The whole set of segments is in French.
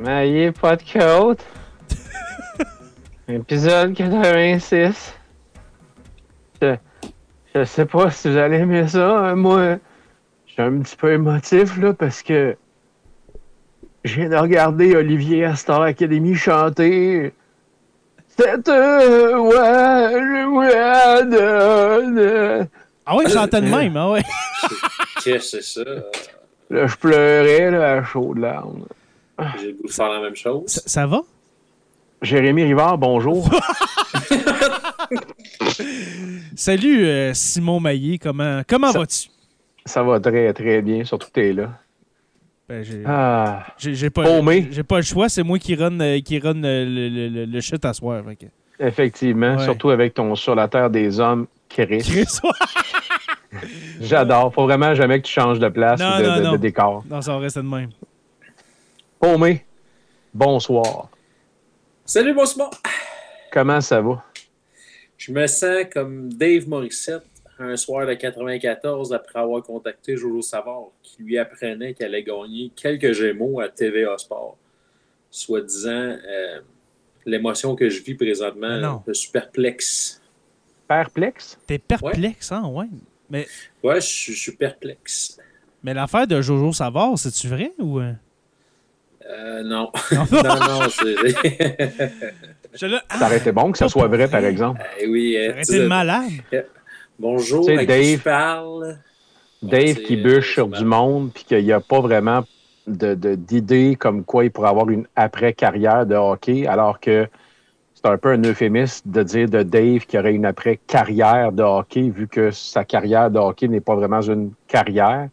Maillé, pas de côte. Épisode 86. Je sais pas si vous allez aimer ça. Moi, je suis un petit peu émotif là parce que je viens de regarder Olivier à Star Academy chanter. C'est Ah ouais, il chantait de même, ah ouais. Qu'est-ce que c'est ça? Là, je pleurais là, à chaudes larmes. J'ai le goût de faire la même chose. Ça va? Jérémy Rivard, bonjour. Salut Simon Maillé, comment vas-tu? Ça va très très bien, surtout que t'es là. Ben, j'ai Paumé. pas le choix, c'est moi qui run le shit à soir. Fait que... Effectivement, Ouais. surtout avec ton Sur la Terre des Hommes, Chris. Chris, J'adore. Faut vraiment jamais que tu changes de place Non, ou non. de décor. non, ça va rester de même. Paumé, bonsoir. Salut, bonsoir! Comment ça va? Je me sens comme Dave Morissette un soir de 94 après avoir contacté Jojo Savard qui lui apprenait qu'elle allait gagner quelques Gémeaux à TVA Sport. Soi-disant, l'émotion que je vis présentement, Non. je suis perplexe. Perplexe? T'es perplexe, hein, ouais. Mais Ouais, je suis perplexe. l'affaire de Jojo Savard, c'est-tu vrai ou... Non. non, c'est... Ça aurait été bon que ça soit vrai, par exemple. oui, Ça aurait été malade. Bonjour, Tu sais, à qui Dave- je parle? Dave c'est- qui bûche sur c'est du mal. monde puis qu'il n'y a pas vraiment d'idée comme quoi il pourrait avoir une après-carrière de hockey, alors que c'est un peu un euphémisme de dire de Dave qu'il aurait une après-carrière de hockey, vu que sa carrière de hockey n'est pas vraiment une carrière.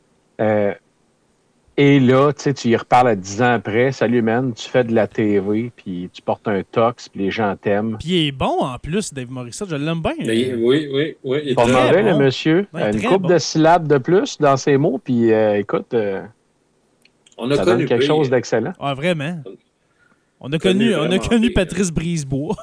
Et là, tu sais, tu y reparles à 10 ans après. Salut, man, tu fais de la TV, puis tu portes un tox, puis les gens t'aiment. Puis il est bon en plus, Dave Morissette, je l'aime bien. Oui. Il est Pas très mauvais, bon. le monsieur. Ouais, Une très couple bon. de syllabes de plus dans ses mots, puis écoute, On a ça donne connu quelque pire. chose d'excellent. Ah, vraiment. On a Connu connu vraiment pire. Patrice Brisebois.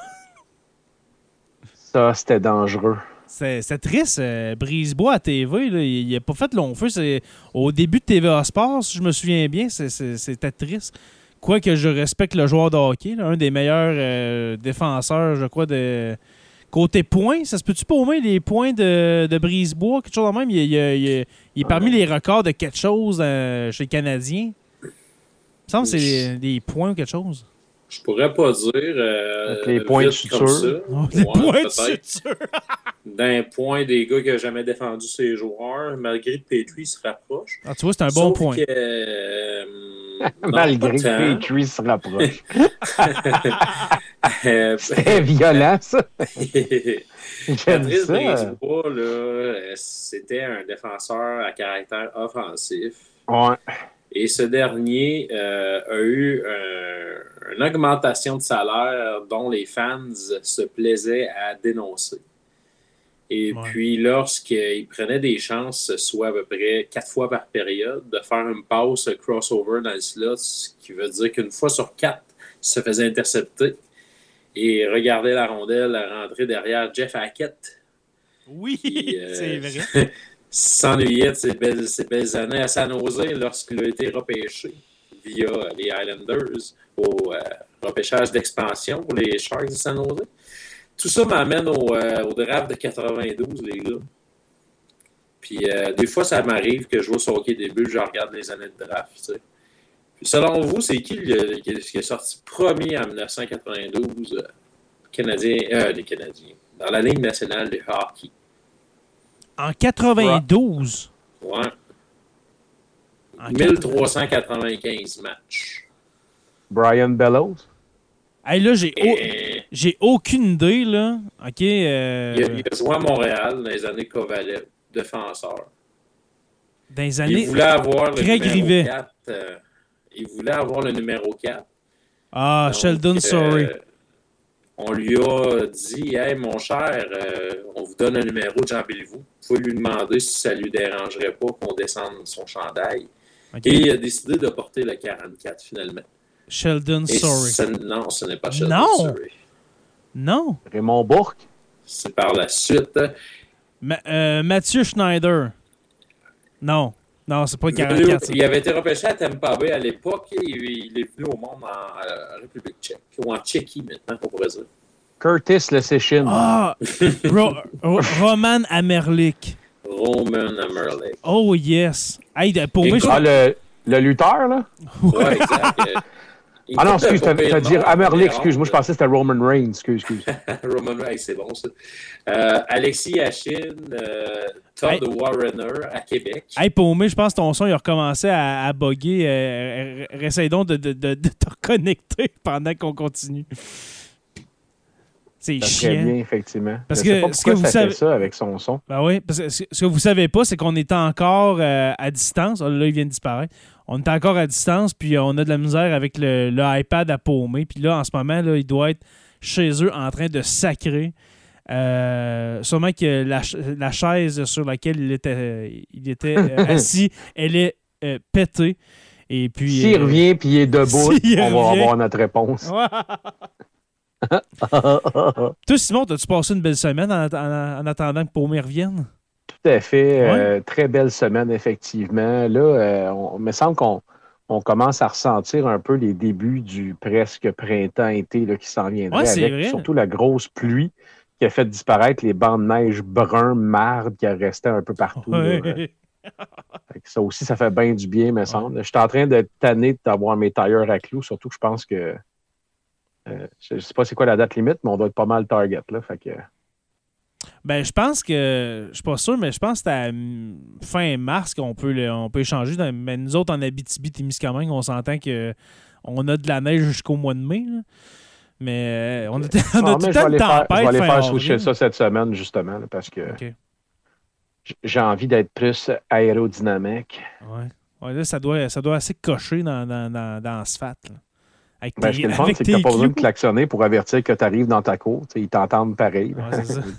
Ça, c'était dangereux. C'est triste. Brisebois à TV, là, il a pas fait long feu. Au début de TVA Sport, si je me souviens bien, c'était triste. Quoique je respecte le joueur de hockey, là, un des meilleurs défenseurs, je crois, de côté points. Ça se peut-tu paumer les points de Brisebois? Quelque chose de même. Il est parmi les records de quelque chose chez les Canadiens. Il me semble que c'est des points ou quelque chose. Je pourrais pas dire. Avec les points de vite comme suture. ça. Oh, des Ouais, points de peut-être. suture. D'un point des gars qui n'ont jamais défendu ses joueurs, malgré que Petrie se rapproche. Ah, tu vois, c'est un bon Sauf point. Que, non, Malgré pas tant. que Petrie se rapproche. Euh, C'était violent, ça. J'aime Patrice ça. Brisebois, là, c'était un défenseur à caractère offensif. Ouais. Et ce dernier a eu une augmentation de salaire dont les fans se plaisaient à dénoncer. Et Ouais. puis, lorsqu'il prenait des chances, soit à peu près 4 fois par période, de faire une passe crossover dans le slot, ce qui veut dire qu'une fois sur 4, il se faisait intercepter et regardait la rondelle rentrer derrière Jeff Hackett. Oui, Qui, c'est vrai. s'ennuyait de ses belles années à San Jose lorsqu'il a été repêché via les Islanders au repêchage d'expansion pour les Sharks de San Jose. Tout ça m'amène au draft de 92, les gars. Puis des fois, ça m'arrive que je vois sur Hockey Début, je regarde les années de draft. Tu sais. Puis, selon vous, c'est qui qui est sorti premier en 1992 les Canadiens, dans la Ligue nationale de hockey? En 92. Ouais. En 1395 matchs. Brian Bellows. Hey, là, Et j'ai aucune idée, là. OK. il a joué à Montréal dans les années Kovalev, défenseur. Dans les Il années... voulait avoir le Craig numéro Rivet. 4. Il voulait avoir le numéro 4. Ah, Donc, Sheldon Sorry. On lui a dit « Hey, mon cher, on vous donne un numéro de Jean Béliveau. Vous pouvez lui demander si ça lui dérangerait pas qu'on descende son chandail. OK. Et il a décidé de porter le 44, finalement. Sheldon Et Sorry. non, ce n'est pas Sheldon Non! Sorry. Non. Raymond Bourque. C'est par la suite. Mathieu Schneider. Non. Non, c'est pas 44. Il avait été repêché à Tampa Bay à l'époque et il est venu au monde en République tchèque, ou en Tchéquie maintenant, on pourrait dire. Curtis Leschyshyn. Ah! Roman Amerlik. Roman Amerlik. Oh, yes. Hey, pour moi, le lutteur, là? Ouais, exact. Ah non, excuse, t'as dit Amerlik, excuse-moi, je pensais que c'était Roman Reigns, excuse. Roman Reigns, c'est bon, ça. Alexis Yashin, Todd Warrener à Québec. Hey, pour moi, je pense que ton son, il a recommencé à bugger. Essaye donc de te reconnecter pendant qu'on continue. C'est chiant. Très bien, effectivement. Parce je sais que pas pourquoi ça fait ça avec son son. Ben oui, parce que ce que vous savez pas, c'est qu'on est encore à distance. Là, il vient de disparaître. On est encore à distance, puis on a de la misère avec le iPad à paumer. Puis là, en ce moment, là, il doit être chez eux en train de sacrer. Sûrement que la chaise sur laquelle il était assis, elle est pétée. Et puis, s'il revient puis il est debout, on va avoir notre réponse. Toi, Simon, as-tu passé une belle semaine en attendant que Paumer revienne? Tout à fait. Très belle semaine, effectivement. Là, il me semble qu'on commence à ressentir un peu les débuts du presque printemps-été qui s'en viendrait, avec vrai. Surtout la grosse pluie qui a fait disparaître les bancs de neige bruns, marde qui restaient un peu partout. Ça aussi, ça fait bien du bien, me semble. Je suis en train de tanner d'avoir mes tailleurs à clous, surtout que je pense que je ne sais pas c'est quoi la date limite, mais on doit être pas mal target. Là, fait que... Ben, je pense que, je suis pas sûr, mais je pense que c'est à fin mars qu'on peut échanger. Mais nous autres, en Abitibi-Témiscamingue, on s'entend qu'on a de la neige jusqu'au mois de mai. Là. Mais on a tout le temps de tempête. Je vais aller faire switcher ça cette semaine, justement, là, parce que j'ai envie d'être plus aérodynamique. Ouais, là, ça doit assez cocher dans l'asphalte. Ce qui est le fun, c'est que tu n'as pas besoin de klaxonner pour avertir que tu arrives dans ta cour. Ils t'entendent pareil. Ouais, c'est ça.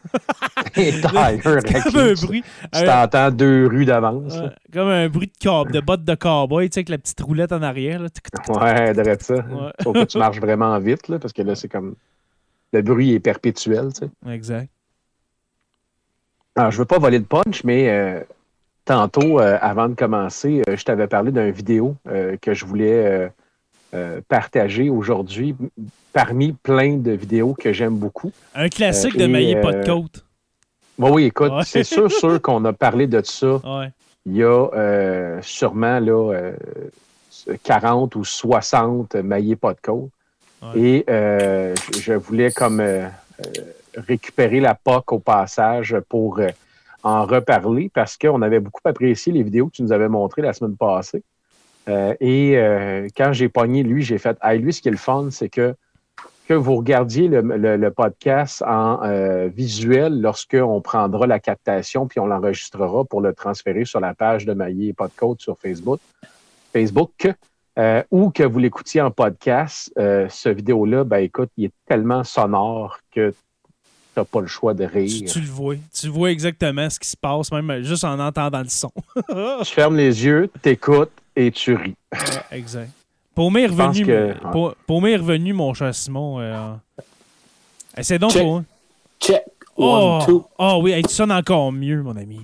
Comme un bruit. Tu t'entends 2 rues d'avance. Comme un bruit de bottes de cowboy, avec la petite roulette en arrière. Là. Ouais, direct ça. Sauf que tu marches vraiment vite, là, parce que là, c'est comme... Le bruit est perpétuel. T'sais. Exact. Alors, je ne veux pas voler de punch, mais tantôt, avant de commencer, je t'avais parlé d'une vidéo que je voulais... partagé aujourd'hui parmi plein de vidéos que j'aime beaucoup. Un classique de mailler pas de côte. Oui, écoute, c'est sûr qu'on a parlé de ça. Il y a sûrement là, 40 ou 60 maillés pas de côte. Et je voulais comme récupérer la POC au passage pour en reparler parce qu'on avait beaucoup apprécié les vidéos que tu nous avais montrées la semaine passée. Quand j'ai pogné lui, j'ai fait lui, ce qui est le fun, c'est que vous regardiez le podcast en visuel lorsqu'on prendra la captation puis on l'enregistrera pour le transférer sur la page de Maillé et Pas de Côte sur Facebook, ou que vous l'écoutiez en podcast. Ce vidéo-là, ben écoute, il est tellement sonore que tu n'as pas le choix de rire. Tu le vois. Tu vois exactement ce qui se passe, même juste en entendant le son. Tu fermes les yeux, t'écoutes, et tu ris. Exact. Paumer est revenu, mon cher Simon. C'est donc check. pour... Check. One, two. Oh oui, tu sonnes encore mieux, mon ami.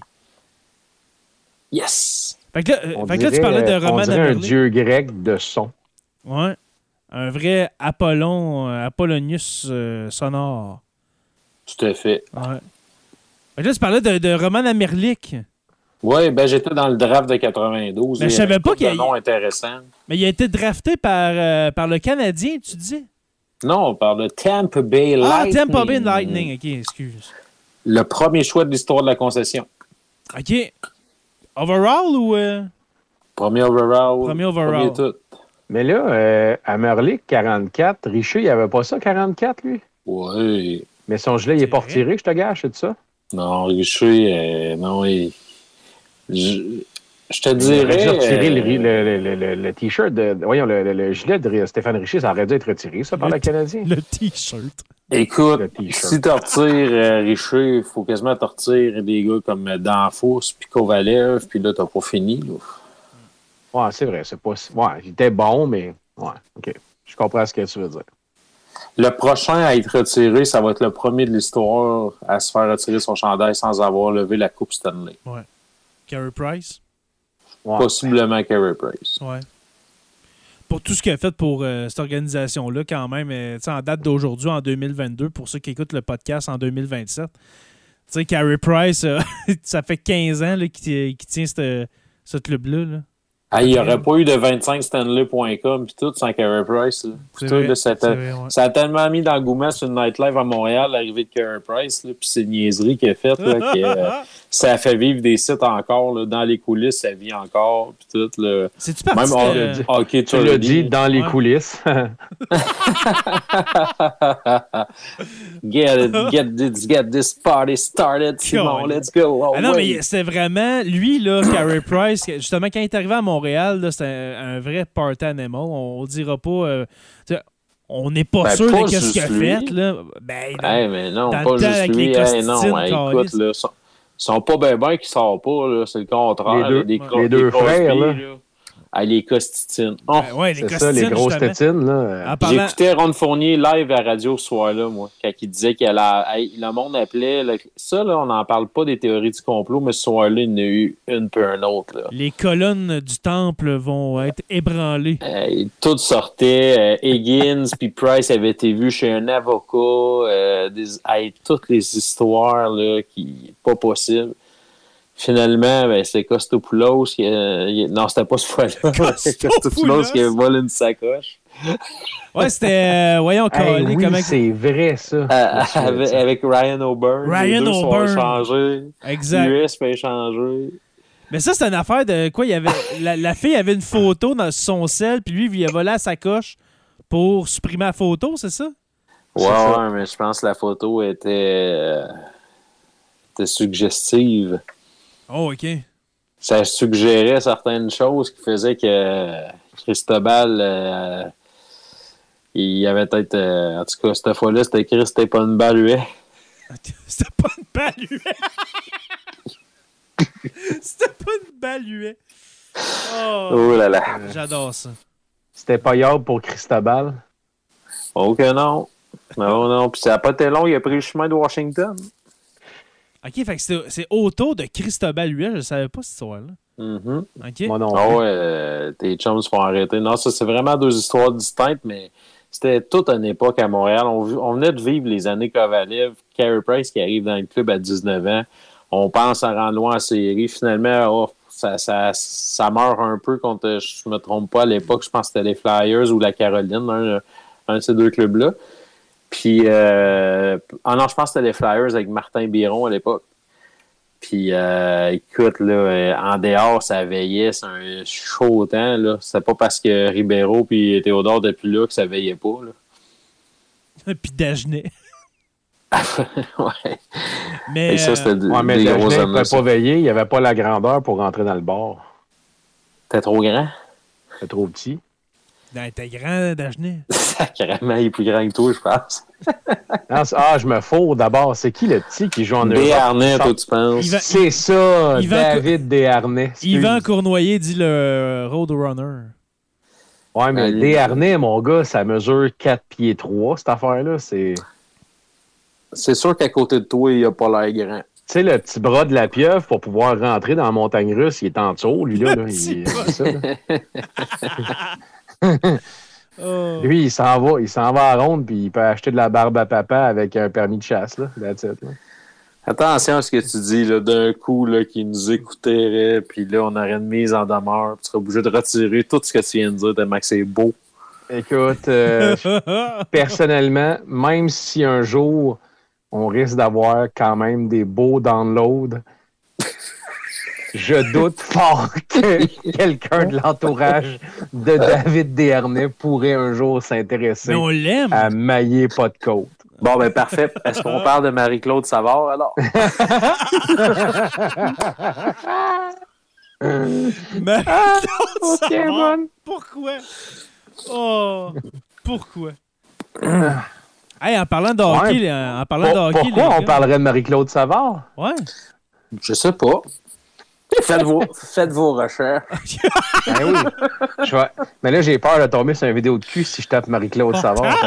Yes. Fait que là, tu parlais de Roman Amerlik. Un dieu grec de son. Ouais. Un vrai Apollonius sonore. Tout à fait. Ouais. Fait que là, tu parlais de Roman Amerlik. Oui, ben j'étais dans le draft de 92. Mais je savais pas qu'il y a un nom intéressant. Mais il a été drafté par le Canadien, tu dis? Non, par le Tampa Bay Lightning. Ah, Tampa Bay Lightning. OK, excuse. Le premier choix de l'histoire de la concession. OK. Overall ou... Premier overall. Premier tout. Mais là, Amerlik, 44. Richer, il n'y avait pas ça, 44, lui? Oui. Mais son gilet, il n'est pas retiré, je te gâche, c'est ça? Non, Richer, non, je te dirais... Il aurait dû retirer le T-shirt voyons, le gilet de Stéphane Richer, ça aurait dû être retiré, ça, par le Canadien. Le T-shirt. Écoute, si tu retires Richer, il faut quasiment te retirer des gars comme Danfous puis Kovalev, puis là, t'as pas fini. Là. Ouais, c'est vrai, c'est pas... Ouais, il était bon, mais... Ouais, OK. Je comprends ce que tu veux dire. Le prochain à être retiré, ça va être le premier de l'histoire à se faire retirer son chandail sans avoir levé la Coupe Stanley. Ouais. Carey Price? Ouais. Possiblement Carey Price. Ouais. Pour tout ce qu'il a fait pour cette organisation-là, quand même, en date d'aujourd'hui, en 2022, pour ceux qui écoutent le podcast en 2027, tu sais, Carey Price, ça fait 15 ans là, qu'il tient ce club-là. Là. Il n'y aurait pas eu de 25stanley.com puis tout sans Carey Price. Là. C'est Tout, vrai, là, ouais. ça a tellement mis d'engouement sur une nightlife à Montréal, l'arrivée de Carey Price, puis c'est une niaiserie qu'il a faite. Ça a fait vivre des sites encore. Là, dans les coulisses, ça vit encore. Puis tout, là. C'est-tu parti même hockey, tu l'as dit dans les coulisses. get this party started, Simon. Let's go. Oh, non, mais c'était vraiment lui, là, Carey Price, justement, quand il est arrivé à Montréal, là, c'était un vrai party animal. On ne dira pas. On n'est pas sûr de ce qu'il a fait. Là. Mais non, pas juste lui. Non, écoute, là, ils sont pas bien qui sortent pas. Là, c'est le contraire. Les deux frères, là. Les Costitines. Oh, les c'est Costitines, ça, les grosses tétines. Là. J'écoutais Ron Fournier live à radio ce soir-là, moi, quand il disait que le monde appelait... Ça, là, on n'en parle pas des théories du complot, mais ce soir-là, il y en a eu une peu un autre. Là. Les colonnes du temple vont être ébranlées. Tout sortait. Higgins puis Price avaient été vus chez un avocat. Toutes les histoires là, qui pas possible. Finalement, c'est Kostopoulos qui non, c'était pas ce fois-là. C'est Kostopoulos qui a volé une sacoche. Ouais, c'était... voyons, oui, comment... c'est vrai, ça. Avec Ryan O'Byrne. Ryan O'Byrne. Échangé. Exact. US fait échanger. Mais ça, c'est une affaire de quoi? Il y avait la fille avait une photo dans son sel, puis lui, il a volé la sacoche pour supprimer la photo, c'est ça? Ouais, mais je pense que la photo était suggestive. Oh, OK. Ça suggérait certaines choses qui faisaient que Cristobal, il y avait peut-être... en tout cas, cette fois-là, c'était écrit « C'était pas une baluet ». C'était pas une baluet! C'était pas une baluet! Oh là là! J'adore ça. C'était pas Yob pour Cristobal? Oh que non! Non. Puis ça n'a pas été long, il a pris le chemin de Washington. OK, fait que c'est autour de Cristobal Huet, je ne savais pas cette histoire-là. Mm-hmm. OK. Moi non. Tes chums se font arrêter. Non, ça, c'est vraiment deux histoires distinctes, mais c'était toute une époque à Montréal. On venait de vivre les années Kovalev, Carey Price qui arrive dans le club à 19 ans. On pense à rendre loin en série. Finalement, ça meurt un peu contre, je me trompe pas, à l'époque, je pense que c'était les Flyers ou la Caroline, un de ces deux clubs-là. Puis, non, je pense que c'était les Flyers avec Martin Biron à l'époque. Puis, écoute, là, en dehors, ça veillait, c'est un chaud temps, là. C'est pas parce que Ribeiro puis Théodore n'étaient plus là que ça veillait pas, là. Puis Dagenet. Ouais. Mais ça, c'était mais des Dagenet gros ne hommes. pouvait pas veiller, il n'y avait pas la grandeur pour rentrer dans le bar. T'es trop grand? T'es trop petit. Ben, t'es grand, Dagenet. Sacrément, il est plus grand que toi, je pense. Je me fous d'abord. C'est qui le petit qui joue en Europe? Desharnais, toi, tu penses? C'est ça, David Desharnais. Yvan Cournoyer dit le Roadrunner. Ouais, mais Desharnais, mon gars, ça mesure 4 pieds 3, cette affaire-là. C'est sûr qu'à côté de toi, il n'a pas l'air grand. Tu sais, le petit bras de la pieuvre, pour pouvoir rentrer dans la montagne russe, il est en dessous, lui, là. C'est ça, là. Lui, il s'en va à ronde, puis il peut acheter de la barbe à papa avec un permis de chasse, là. That's it, là. Attention à ce que tu dis, là, d'un coup, là, qui nous écouterait, puis là, on aurait une mise en demeure, puis tu serais obligé de retirer tout ce que tu viens de dire, tellement que c'est beau. Écoute, personnellement, même si un jour, on risque d'avoir quand même des beaux downloads, je doute fort que quelqu'un de l'entourage de David Desharnais pourrait un jour s'intéresser à mailler pas de côte. Bon, ben parfait. Est-ce qu'on parle de Marie-Claude Savard, alors? Marie-Claude Savard? Pourquoi? Oh, pourquoi? Hey, en parlant de hockey... Pourquoi on parlerait de Marie-Claude Savard? Ouais. Je sais pas. Faites vos recherches. Ben oui. Mais là, j'ai peur de tomber sur une vidéo de cul si je tape Marie-Claude Savard.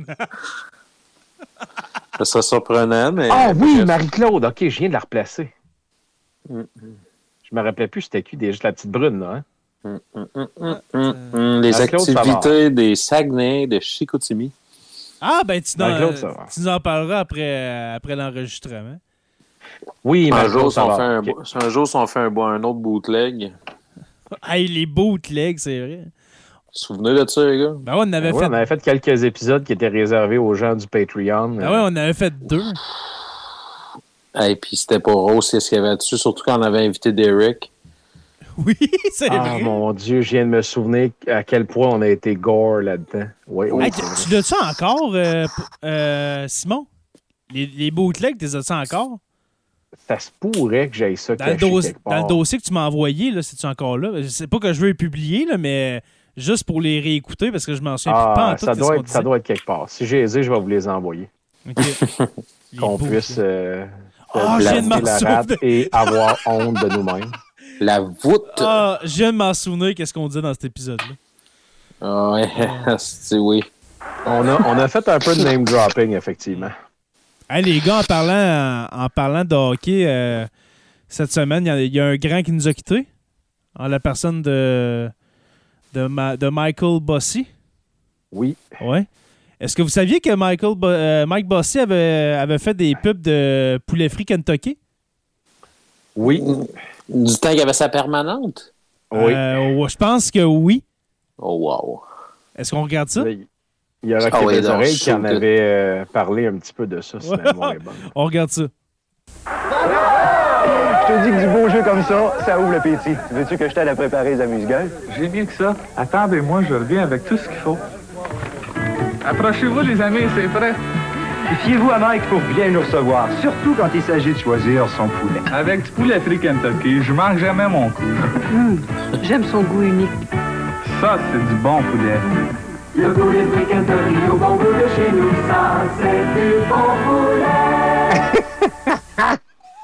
Ça serait surprenant, mais... Ah oui, Marie-Claude. OK, je viens de la replacer. Je me rappelais plus c'était qui, juste la petite brune, là. Hein? Les Marie-Claude activités Savard. des Saguenay de Chicoutimi. Ah, ben, tu Marie-Claude Savard. nous en parleras après l'enregistrement. Oui, Un Marie-Claude jour, si on Savard. fait OK. un jour, si on fait un autre bootleg. Hey, les bootlegs, c'est vrai. Souvenez de ça, les gars? Ben ouais, on avait Oui, fait... on avait fait quelques épisodes qui étaient réservés aux gens du Patreon. Ben ouais, on avait fait 2. Et puis c'était pas rose, qu'est-ce qu'il y avait dessus, surtout quand on avait invité Derek. Oui, c'est Ah, vrai. mon Dieu, je viens de me souvenir à quel point on a été gore là-dedans. Oui, oui. Hey, tu l'as-tu encore, Simon? Les bootlegs, tu les as-tu encore? Ça se pourrait que j'aille ça Dans le, caché quelque part. dans le dossier que tu m'as envoyé, là, c'est-tu encore là? Je sais pas que je veux les publier, là, mais juste pour les réécouter, parce que je m'en souviens pas en tout. ça doit être quelque part. Si j'ai les ai, je vais vous les envoyer. OK. Les Qu'on bootlegs. puisse je viens de m'en la rate souvenir. et avoir honte de nous-mêmes. La voûte. Ah, je viens de m'en souvenir qu'est-ce qu'on disait dans cet épisode-là. Ah ouais, c'est oui. On a fait un peu de name dropping, effectivement. Hey, les gars, en parlant de hockey, cette semaine, il y a un grand qui nous a quittés, en la personne de Michael Bossy. Oui. Ouais. Est-ce que vous saviez que Mike Bossy avait fait des pubs de poulet frit Kentucky? Oui. Du temps qu'il y avait sa permanente? Oui. Je pense que oui. Oh wow. Est-ce qu'on regarde ça? Il y a Rocky Ah oui, les donc, oreilles qui en shoot. avait parlé un petit peu de ça, si Ouais. ma mémoire est bonne. On regarde ça. Je te dis que du beau jeu comme ça ouvre l'appétit. Veux-tu que je t'aide à préparer les amuse-gueules? J'ai mieux que ça. Attendez-moi, je reviens avec tout ce qu'il faut. Approchez-vous, les amis, c'est prêt. Et fiez-vous à Mike pour bien nous recevoir, surtout quand il s'agit de choisir son poulet. Avec du poulet frit Kentucky, je manque jamais mon coup. J'aime son goût unique. Ça, c'est du bon poulet. Le poulet frit Kentucky au bon goût de chez nous, ça, c'est du bon poulet.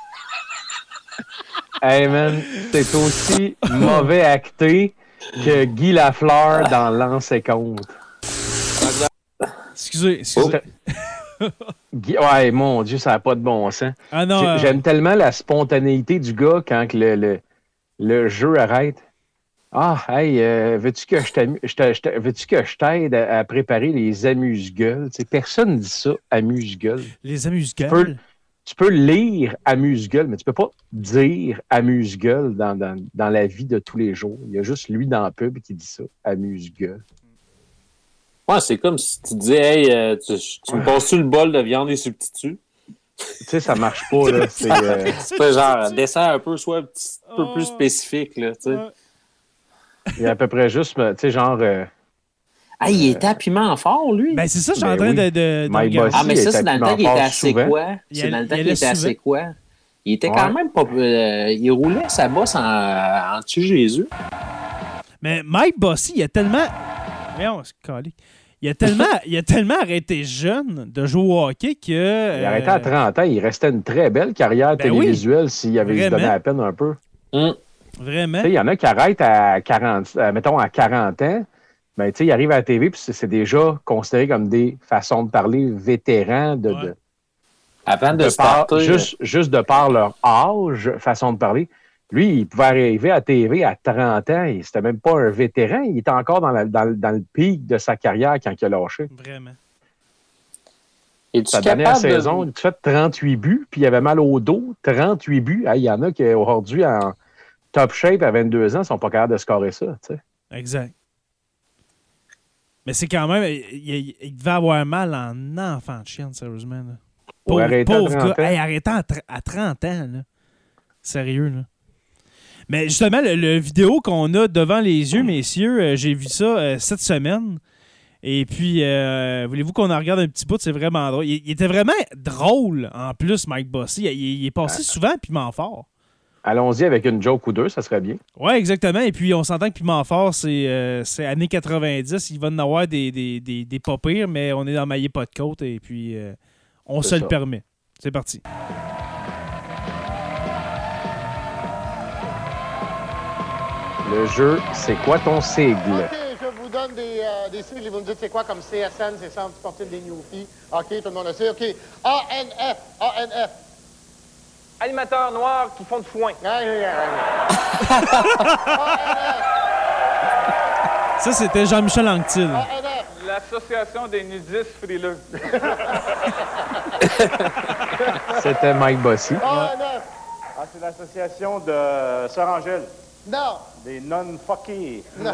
Hey man, c'est aussi mauvais acté que Guy Lafleur dans Lance et Compte. Excusez. Ouais, mon Dieu, ça n'a pas de bon sens. Ah non. J'aime tellement la spontanéité du gars quand que le jeu arrête. Ah, hey, veux-tu que je t'aide à préparer les amuse-gueules? Tu sais, personne ne dit ça, amuse-gueule. Les amuse-gueules. Tu peux lire amuse-gueule, mais tu peux pas dire amuse-gueule dans la vie de tous les jours. Il y a juste lui dans la pub qui dit ça, amuse-gueule. Ouais, c'est comme si tu disais, hey, tu me passes-tu le bol de viande et substituts? Tu sais, ça marche pas, là. C'est C'est genre, dessert un peu, soit un petit peu plus spécifique, là, tu sais. il y a à peu près juste, tu sais, genre... Ah, il était à piment fort, lui? Ben, c'est ça, je suis en Ben train oui. de Mike regarder. Bossy. Ah, mais ça, c'est dans le temps qu'il était Souvent. assez quoi? Il C'est dans le temps allait qu'il était assez souvent. quoi? Il était Ouais. quand même pas... il roulait sa bosse en dessus Jésus. Mais Mike Bossy, il a tellement... Voyons, c'est calique. Il a tellement arrêté jeune de jouer au hockey que... Il arrêtait à 30 ans. Il restait une très belle carrière Ben oui. télévisuelle s'il avait Vraiment. donné la peine un peu. Vraiment. Tu sais, il y en a qui arrêtent à 40, mettons à 40 ans. Ben, tu sais, ils arrivent à la TV puis c'est déjà considéré comme des façons de parler vétérans Ouais. Avant de par, starter... juste de par leur âge, façon de parler. Lui, il pouvait arriver à TV à 30 ans. C'était même pas un vétéran. Il était encore dans le pic de sa carrière quand il a lâché. Vraiment. Es-tu Sa dernière capable de- saison, il a fait 38 buts, puis il avait mal au dos. 38 buts. Il y en a qui, aujourd'hui, en top shape à 22 ans, ne sont pas capables de scorer ça. Tu sais. Exact. Mais c'est quand même... Il devait avoir mal en enfant de chienne, sérieusement. Là. Pour arrêter à 30 gars. ans. Hey, arrêtant à 30 ans, là. Sérieux, là. Mais justement, le vidéo qu'on a devant les yeux, messieurs, j'ai vu ça cette semaine. Et puis, voulez-vous qu'on en regarde un petit bout? C'est vraiment drôle. Il était vraiment drôle, en plus, Mike Bossy. Il est passé souvent Piment Fort. Allons-y avec une joke ou deux, ça serait bien. Oui, exactement. Et puis, on s'entend que Piment Fort, c'est années 90. Il va en avoir des pas pires, mais on est dans maillé pas de côte. Et puis, on C'est se ça. le permet. C'est parti. Le jeu, c'est quoi ton sigle? OK, je vous donne des sigles et vous me dites c'est quoi comme CSN, c'est Centre sportif des Newfies. OK, tout le monde le sait. OK, ANF, ANF. Animateurs noirs qui font de foin. Ça, c'était Jean-Michel Anctil. L'association des nudistes frileux. C'était Mike Bossy. C'est l'association de Sœur Angèle. Non. Des non-fuckés. Non.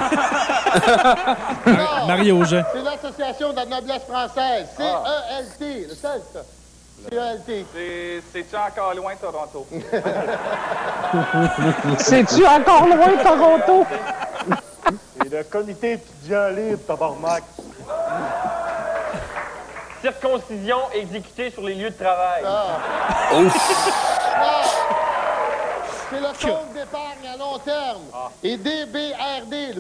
Mario Jean. C'est l'association de la noblesse française. CELT. Le seul, ça. CELT. C'est-tu encore loin, Toronto? C'est-tu encore loin, Toronto? C'est le comité étudiant libre, tabarnak. Circoncision exécutée sur les lieux de travail. C'est le compte d'épargne à long terme. Et DBRD.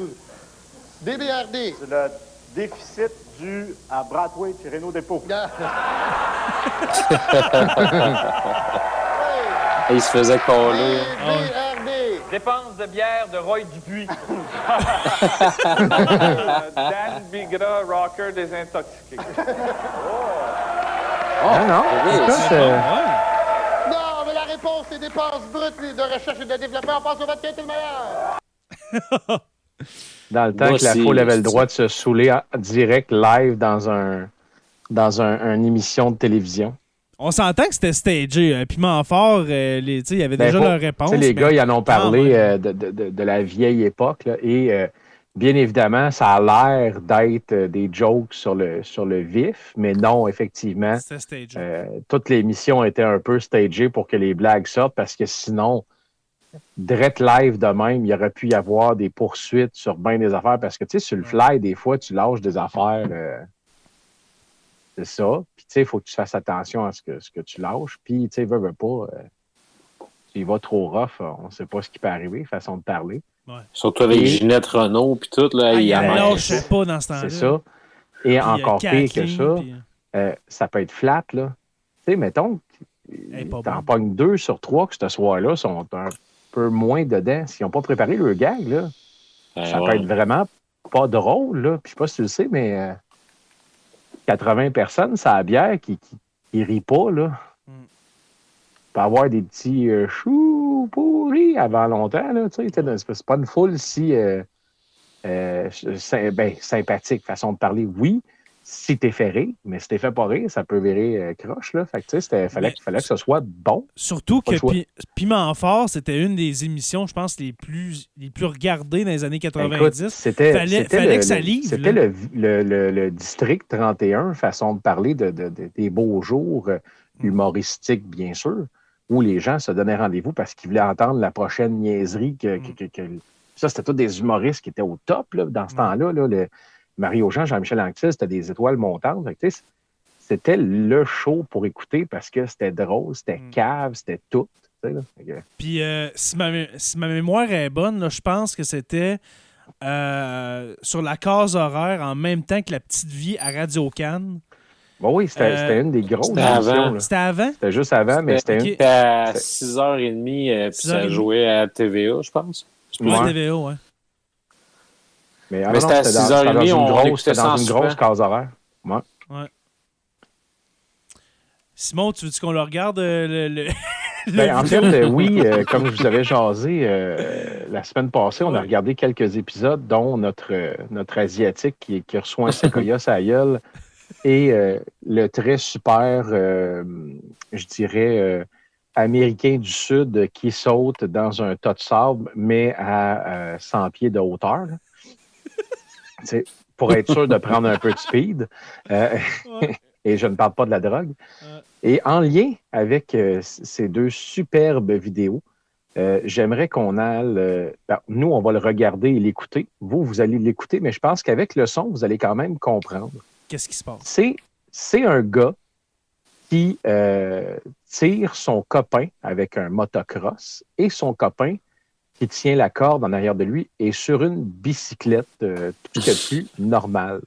DBRD. C'est le déficit dû à Brathwaite et Renault Dépôt. Et il se faisait coller. DBRD. Dépenses de bière de Roy Dupuis. Dan Bigra, rocker désintoxiqué. Non. Écoute, Non, mais la réponse, c'est dépenses brutes de recherche et de développement. On passe au vote qui est le meilleur. dans le temps Moi que la aussi, foule avait le c'est- droit de se saouler en direct, live, dans une émission de télévision. On s'entend que c'était stagé. Piment fort, il y avait déjà leur réponse. Les mais- gars, ils en ont parlé ouais. de la vieille époque. Là, et bien évidemment, ça a l'air d'être des jokes sur le vif, mais non, effectivement, C'était stagé. toute l'émission était un peu stagée pour que les blagues sortent, parce que sinon, direct live de même, il y aurait pu y avoir des poursuites sur bien des affaires, parce que, tu sais, sur le fly, des fois, tu lâches des affaires... c'est ça. Puis, tu sais, il faut que tu fasses attention à ce que tu lâches. Puis, tu sais, veux pas, tu y vas trop rough, on ne sait pas ce qui peut arriver, façon de parler. Surtout avec Et- Ginette Renault puis tout, là, Il il en en lâchait pas dans ce temps-là. C'est ça. Et encore pire que ça, Kathleen, ça peut être flat, là. Tu sais, mettons, pas t'en bonne. pognes 2 sur 3 que ce soir-là sont un peu moins dedans. S'ils n'ont pas préparé le gag, là, ça peut être vraiment pas drôle, là. Puis je sais pas si tu le sais, mais 80 personnes, ça a bière qui rit pas, là. Il peut y avoir des petits choux pourris avant longtemps, là, tu sais. C'est pas une foule si sympathique, façon de parler, oui, si t'es fait rire, mais si t'es fait pas rire, ça peut virer croche, là. Fait que, tu sais, fallait que ce soit bon. Surtout Pas le que choix. Piment fort, c'était une des émissions, je pense, les plus regardées dans les années 90. Écoute, fallait que ça livre. C'était là. le district 31, façon de parler des beaux jours humoristiques, bien sûr, où les gens se donnaient rendez-vous parce qu'ils voulaient entendre la prochaine niaiserie. Ça, c'était tous des humoristes qui étaient au top là, dans ce temps-là. Là, Mario Jean, Jean-Michel Anctil, c'était des étoiles montantes. Fait que, tu sais, c'était le show pour écouter parce que c'était drôle, c'était cave, c'était tout. Tu sais, là. Fait que- Puis, si ma mémoire est bonne, là, je pense que c'était sur la case horaire en même temps que La Petite Vie à Radio-Can. Bon, oui, c'était une des grosses C'était émissions. avant. Là. C'était avant? C'était juste avant, mais c'était Ok. une. C'était à 6h30, puis ça 6h30. jouait à TVA, je pense. Ouais, Ouais. TVA, ouais. Mais, Mais c'était à 6h30, on écoutait c'était dans ça une en grosse soupant. case horaire. Ouais. Simon, tu veux-tu qu'on le regarde? le Ben, en vidéo? fait, oui, comme je vous avais jasé la semaine passée, on a regardé quelques épisodes, dont notre Asiatique qui reçoit un séquoia à la gueule et le très super, je dirais, Américain du Sud qui saute dans un tas de sable, mais à 100 pieds de hauteur. Là. C'est pour être sûr de prendre un peu de speed. Et je ne parle pas de la drogue. Et en lien avec ces deux superbes vidéos, j'aimerais qu'on aille... nous, on va le regarder et l'écouter. Vous allez l'écouter, mais je pense qu'avec le son, vous allez quand même comprendre. Qu'est-ce qui se passe? C'est un gars qui tire son copain avec un motocross et son copain qui tient la corde en arrière de lui est sur une bicyclette tout ce qu'il y a de plus normale.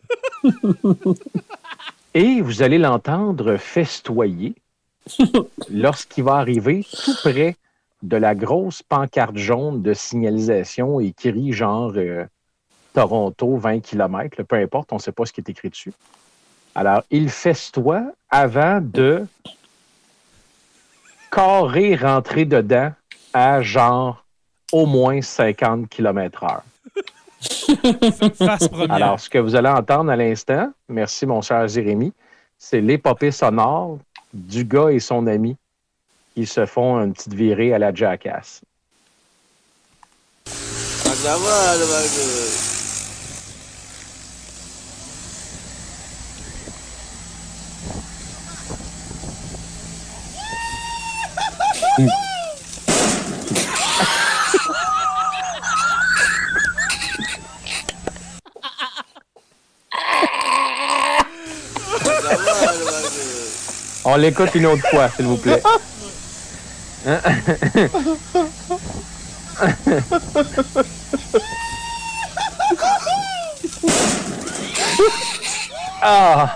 Et vous allez l'entendre festoyer lorsqu'il va arriver tout près de la grosse pancarte jaune de signalisation et qui rit genre Toronto, 20 km, peu importe, on ne sait pas ce qui est écrit dessus. Alors, il festoie avant de carré rentré dedans à genre au moins 50 km/h. Face première. Alors, ce que vous allez entendre à l'instant, merci mon cher Jérémy, c'est l'épopée sonore du gars et son ami qui se font une petite virée à la Jackass. On l'écoute une autre fois, s'il vous plaît. Hein? Ah!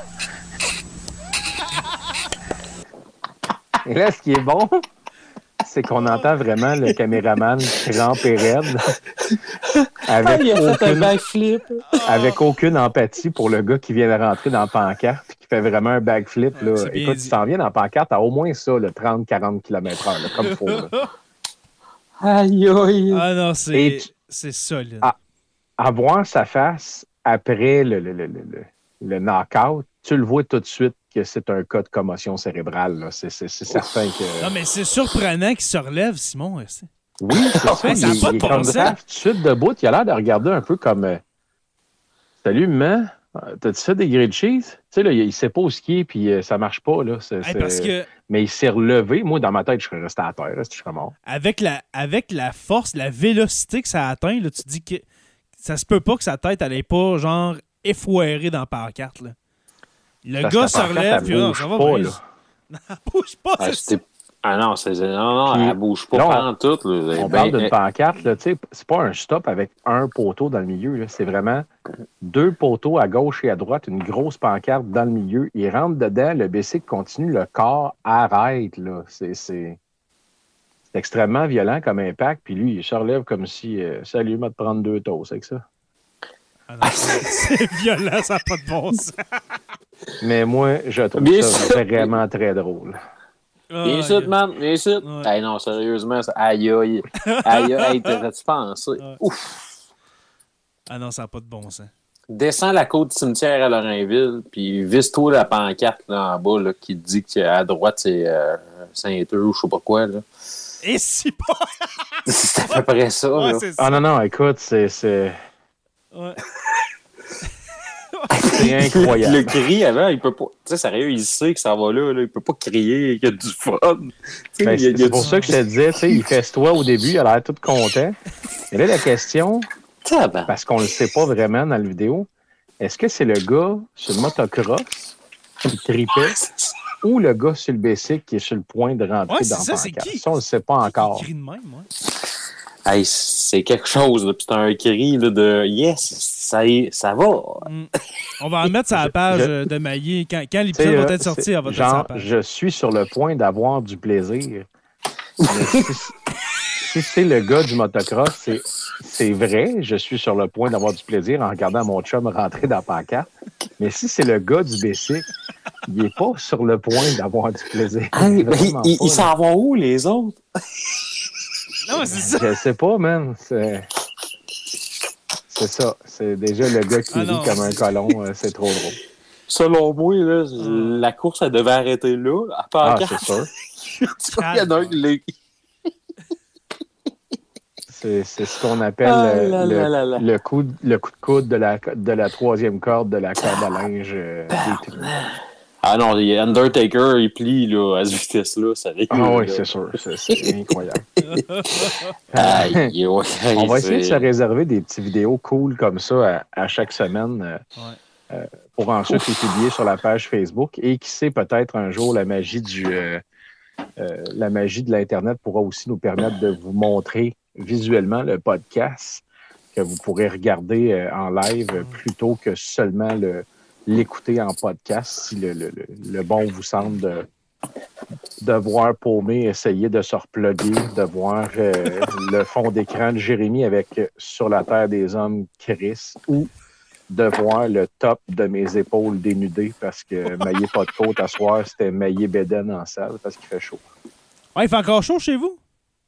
Et là, ce qui est bon, c'est qu'on entend vraiment le caméraman crampe et raide. Il a fait un backflip. Avec aucune empathie pour le gars qui vient de rentrer dans la pancarte et qui fait vraiment un backflip. Là. Écoute, tu t'en viens dans la pancarte à au moins ça, le 30-40 km/h, comme il faut. Là. Aïe, aïe. Ah non, c'est solide. À voir sa face après le knock-out, tu le vois tout de suite que c'est un cas de commotion cérébrale. Là. C'est certain que... Non, mais c'est surprenant qu'il se relève, Simon. Oui, c'est ça. Il est comme grave tout de suite debout. Il a l'air de regarder un peu comme salut, maman, t'as-tu fait des grilled cheese? Tu sais, là, il sait pas où skier, puis ça marche pas. Là. Parce que... Mais il s'est relevé. Moi, dans ma tête, je serais resté à terre. Là, je serais mort. Avec la force, la vélocité que ça atteint, là, tu dis que ça se peut pas que sa tête n'allait pas, genre, effoirer dans la pancarte. Là. Le gars se relève, puis ça va pas. Elle bouge pas, c'est ça. Ah non, elle bouge pas pendant tout. On parle d'une pancarte, là, c'est pas un stop avec un poteau dans le milieu. Là, c'est vraiment 2 poteaux à gauche et à droite, une grosse pancarte dans le milieu. Il rentre dedans, le bicycle continue, le corps arrête. Là. C'est extrêmement violent comme impact. Puis lui, il se relève comme si salut, m'a de prendre 2 toasts avec ça. Ah non, c'est violent, ça n'a pas de bon sens. Mais moi, je trouve ça vraiment très drôle. Viens ici, man, viens ici. Ouais. Hey, non, sérieusement, aïe, aïe. Aïe, aïe, t'aurais-tu pensé? Ouais. Ouf! Ah non, ça n'a pas de bon sens. Descends la côte du cimetière à Lorrainville, puis vise-toi la pancarte là, en bas là, qui te dit qu'à droite, c'est Saint-Eustache ou je sais pas quoi. Là. Et si pas! C'est à peu près ça. Ouais, là. ça. Ah non, écoute, c'est... Ouais. C'est incroyable. Le cri avant, il peut pas. Tu sais, sérieux, il sait que ça va là. Il peut pas crier, qu'il y a du fun. Ben, c'est pour ça que je te disais, tu sais, il fesse-toi au début, il a l'air tout content. Et là, la question, parce qu'on le sait pas vraiment dans la vidéo, est-ce que c'est le gars sur le motocross qui tripait ou le gars sur le bicycle qui est sur le point de rentrer dans la pancarte? Ça, on le sait pas encore. Qui crie de même, moi? Hey, c'est quelque chose, là. Puis c'est un cri là, de yes, ça va. On va en mettre sur la page de Maillé. Quand l'épisode va être sorti, elle va être sur la page. Je suis sur le point d'avoir du plaisir. Si c'est le gars du motocross, c'est vrai, je suis sur le point d'avoir du plaisir en regardant mon chum rentrer dans la pancarte. Mais si c'est le gars du bicycle, il n'est pas sur le point d'avoir du plaisir. Hey, ils s'en vont où, les autres? Non, c'est ça. Je sais pas, man. C'est ça. C'est déjà le gars qui rit comme un colon. C'est trop drôle. Selon moi, là, la course, elle devait arrêter là. À pancarte. C'est sûr. Il y en a un qui C'est ce qu'on appelle le coup de coude de la 3e corde de la corde à linge. Ah non, Undertaker, il plie là, à cette vitesse-là. Ça oui, c'est sûr. C'est incroyable. On va essayer de se réserver des petites vidéos cool comme ça à chaque semaine pour ensuite les publier sur la page Facebook. Et qui sait, peut-être un jour, la magie de l'Internet pourra aussi nous permettre de vous montrer visuellement le podcast que vous pourrez regarder en live plutôt que seulement l'écouter en podcast si le bon vous semble de voir Paumé essayer de se reploguer, de voir le fond d'écran de Jérémy avec Sur la Terre des Hommes, Chris, ou de voir le top de mes épaules dénudées parce que maillé pas de côte à soir, c'était maillé bédaine en salle parce qu'il fait chaud. Ah, il fait encore chaud chez vous?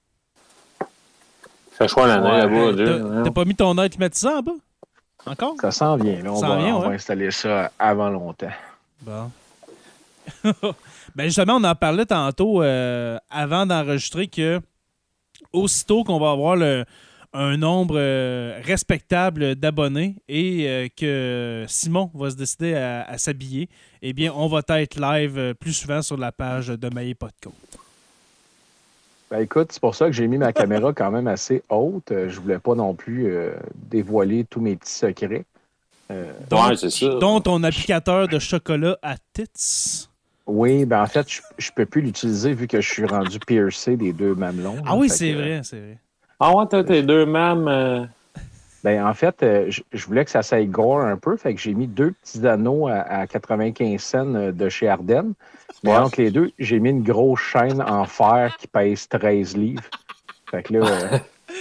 Il fait chaud l'année là-bas. T'as pas mis ton air climatisé en bas? Encore? Ça s'en vient. Là, on va installer ça avant longtemps. Bon. Ben justement, on en parlait tantôt avant d'enregistrer que aussitôt qu'on va avoir un nombre respectable d'abonnés et que Simon va se décider à s'habiller, eh bien, on va être live plus souvent sur la page de Maillé Pas de Côte. Ben écoute, c'est pour ça que j'ai mis ma caméra quand même assez haute. Je voulais pas non plus dévoiler tous mes petits secrets. C'est ça. Dont ton applicateur de chocolat à tits. Oui, ben en fait, je peux plus l'utiliser vu que je suis rendu piercé des 2 mamelons. Ah oui, c'est vrai. Ah ouais, t'as tes 2 mâmes. Ben en fait, je voulais que ça s'aille gore un peu, fait que j'ai mis 2 petits anneaux à 95 cents de chez Ardennes. Mais entre les deux, j'ai mis une grosse chaîne en fer qui pèse 13 livres. Fait que là,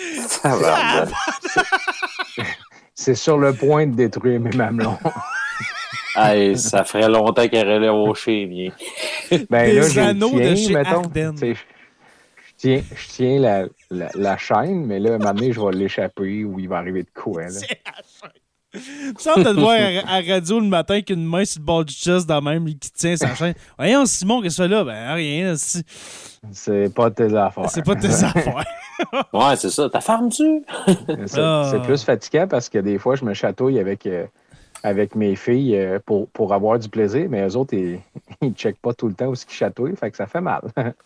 c'est sur le point de détruire mes mamelons. Hey, ça ferait longtemps qu'elle aurait au chien. Ben là, anneaux de chez Ardennes. Je tiens la chaîne, mais là, à un moment donné, je vais l'échapper ou il va arriver de quoi. Là. C'est la chaîne. Ça, on te voir à radio le matin avec une main sur le bord du chest dans même qui tient sa chaîne. Voyons, Simon, qu'est-ce que tu fais là? Ben, rien. C'est pas tes affaires. C'est pas tes affaires. Ouais, c'est ça. Ta ferme-tu? C'est plus fatigant parce que des fois, je me chatouille avec mes filles pour avoir du plaisir, mais eux autres, ils ne checkent pas tout le temps où ils chatouillent, fait que ça fait mal.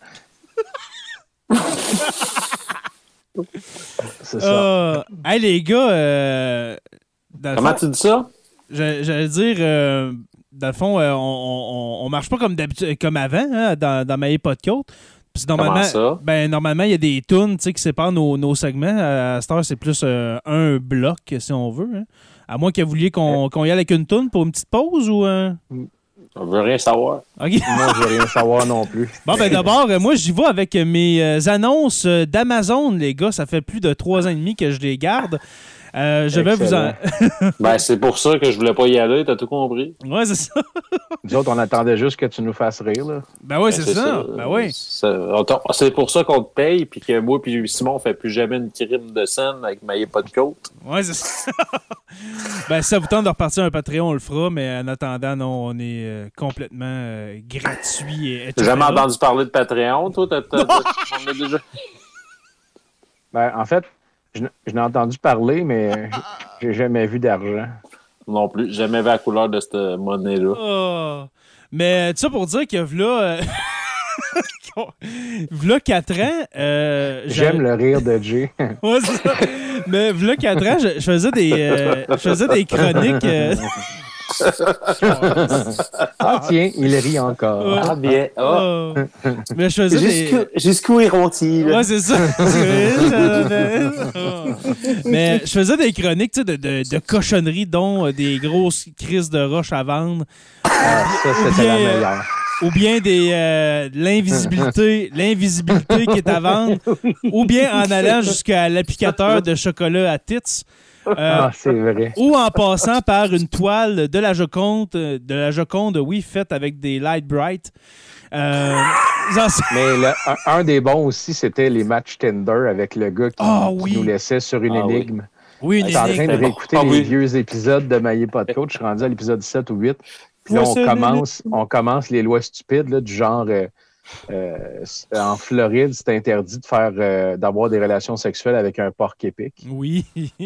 C'est ça. Hey, les gars, comment tu dis ça? J'allais dire, dans le fond, on marche pas comme d'habitude, comme avant, hein, dans Maillé Pas de Côte. Comment ça? Ben, normalement, il y a des tunes qui séparent nos segments. À cette heure, c'est plus un bloc, si on veut. Hein. À moins que vous vouliez qu'on y aille avec une tune pour une petite pause ou... On veut rien savoir. Okay. Moi, je veux rien savoir non plus. Bon, ben d'abord, moi, j'y vais avec mes annonces d'Amazon, les gars. Ça fait plus de 3 ans et demi que je les garde. Je vais vous en... Ben, c'est pour ça que je voulais pas y aller, t'as tout compris. Ouais, c'est ça. Nous autres, on attendait juste que tu nous fasses rire, là. Ben oui, c'est ça. Ben oui. C'est pour ça qu'on te paye, puis que moi puis Simon, on fait plus jamais une crime de scène avec Maillé Pas de Côte. Ouais, c'est ça. Ben, si ça vous tente de repartir un Patreon, on le fera, mais en attendant, non, on est complètement gratuit. Et T'as jamais entendu parler de Patreon, toi? On a déjà... Ben, en fait, je n'ai entendu parler, mais j'ai jamais vu d'argent. Non plus. J'ai jamais vu la couleur de cette monnaie-là. Oh. Mais tout ça pour dire que v'là... v'là 4 ans... J'aime le rire de Jay. Ouais, c'est ça. Mais v'là 4 ans, je faisais des chroniques... Ah tiens, il rit encore. Ah bien. Oh. Mais je faisais Jusqu'où iront-ils? Ouais, c'est ça. Mais je faisais des chroniques de cochonneries, dont des grosses crises de roches à vendre. Ah, ça, c'était la meilleure. Ou bien l'invisibilité qui est à vendre. Ou bien en allant jusqu'à l'applicateur de chocolat à tits. C'est vrai. Ou en passant par une toile de la Joconde, oui, faite avec des light bright. Mais un des bons aussi, c'était les matchs Tinder avec le gars qui nous laissait sur une énigme. Oui, une énigme. Je suis en train de réécouter les vieux épisodes de Maillé Pas de Côte. Je suis rendu à l'épisode 7 ou 8. Puis là, on commence les lois stupides, là, du genre... en Floride, c'est interdit de d'avoir des relations sexuelles avec un porc épic. Oui.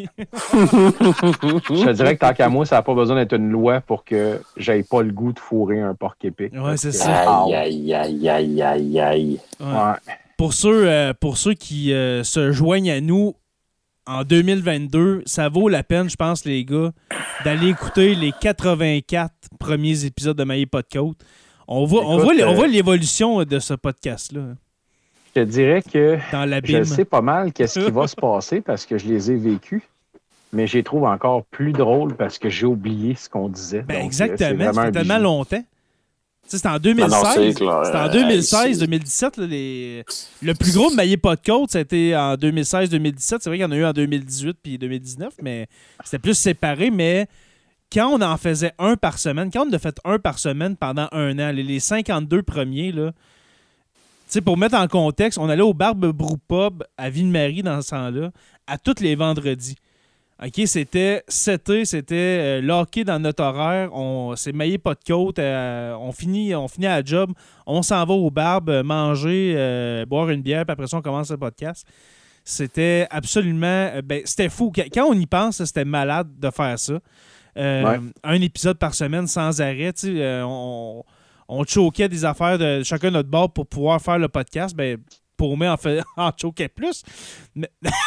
Je te dirais que tant qu'à moi, ça n'a pas besoin d'être une loi pour que j'aille pas le goût de fourrer un porc épic. Ouais, c'est ça. Aïe. Ouais. Pour ceux qui se joignent à nous en 2022, ça vaut la peine, je pense, les gars, d'aller écouter les 84 premiers épisodes de Maillé Pas de Côte. On voit l'évolution de ce podcast-là. Je te dirais que je sais pas mal qu'est-ce qui va se passer parce que je les ai vécus, mais je les trouve encore plus drôles parce que j'ai oublié ce qu'on disait. Ben, exactement, ça fait tellement longtemps. C'était en 2016. C'était en 2016-2017. Le plus gros de Maillé Pas de Côte, c'était en 2016-2017. C'est vrai qu'il y en a eu en 2018 puis 2019, mais c'était plus séparé, mais... Quand on en faisait un par semaine, quand on a fait un par semaine pendant un an, les 52 premiers, là, sais, pour mettre en contexte, on allait au Barbe Brou Pub à Ville-Marie dans ce temps-là, à tous les vendredis. OK, c'était cet c'était locké dans notre horaire. On s'est maillé pas de côte. On finit à la job. On s'en va au Barbe, manger, boire une bière, puis après ça, on commence le podcast. C'était absolument... c'était fou. Quand on y pense, c'était malade de faire ça. Un épisode par semaine sans arrêt. On choquait des affaires de chacun de notre bord pour pouvoir faire le podcast. Pour moi, en choquait plus. Mais...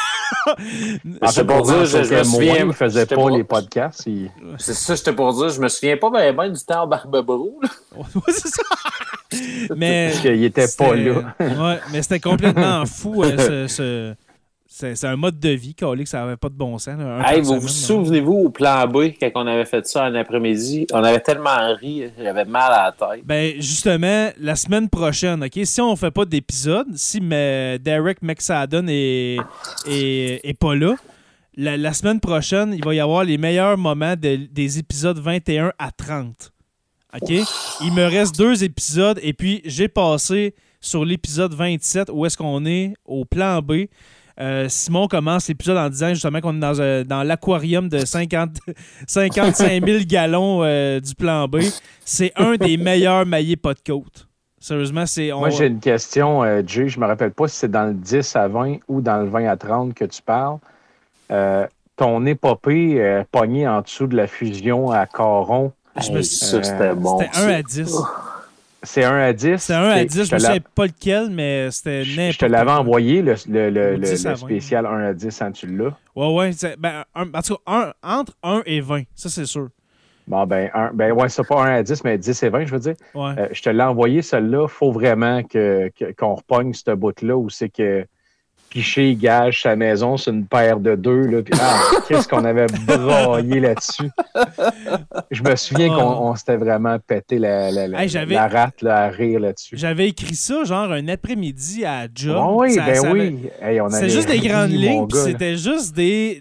c'est pour dire, je me souviens... Il faisait pas les podcasts. C'est ça, j'étais pour dire. Je me souviens pas bien du temps au Barbe-Brou. C'est ça. Mais parce qu'il était pas là. Ouais, mais c'était complètement fou. C'est un mode de vie, que ça n'avait pas de bon sens. Vous souvenez-vous au plan B, quand on avait fait ça un après-midi, on avait tellement ri, j'avais mal à la tête. Justement, la semaine prochaine, OK, si on ne fait pas d'épisode, si Derek McSadden est pas là, la semaine prochaine, il va y avoir les meilleurs moments des épisodes 21 à 30. OK? Il me reste 2 épisodes et puis j'ai passé sur l'épisode 27 où est-ce qu'on est au plan B. Simon commence l'épisode en disant justement qu'on est dans l'aquarium de 55 000 gallons du plan B. C'est un des meilleurs maillés pas de côte. Sérieusement, Moi, j'ai une question, Jay. Je me rappelle pas si c'est dans le 10 à 20 ou dans le 20 à 30 que tu parles. Ton épopée pognée en dessous de la fusion à Caron. Ça, c'était bon. C'était 1 à 10. C'est 1 à 10. C'est 1 à 10. Je ne sais pas lequel, mais c'était n'importe. Je te l'avais envoyé, le spécial 1 à 10, quand tu l'as. Ouais. En tout cas, entre 1 et 20. Ça, c'est sûr. Bon, c'est pas 1 à 10, mais 10 et 20, je veux dire. Ouais. Je te l'ai envoyé, celui-là. Il faut vraiment qu'on repogne ce bout-là où c'est que Piché gage sa maison sur une paire de 2. Là, puis, qu'est-ce qu'on avait braillé là-dessus. Je me souviens qu'on s'était vraiment pété la rate là, à rire là-dessus. J'avais écrit ça genre un après-midi à job. Oui. C'était juste des grandes lignes, puis c'était juste des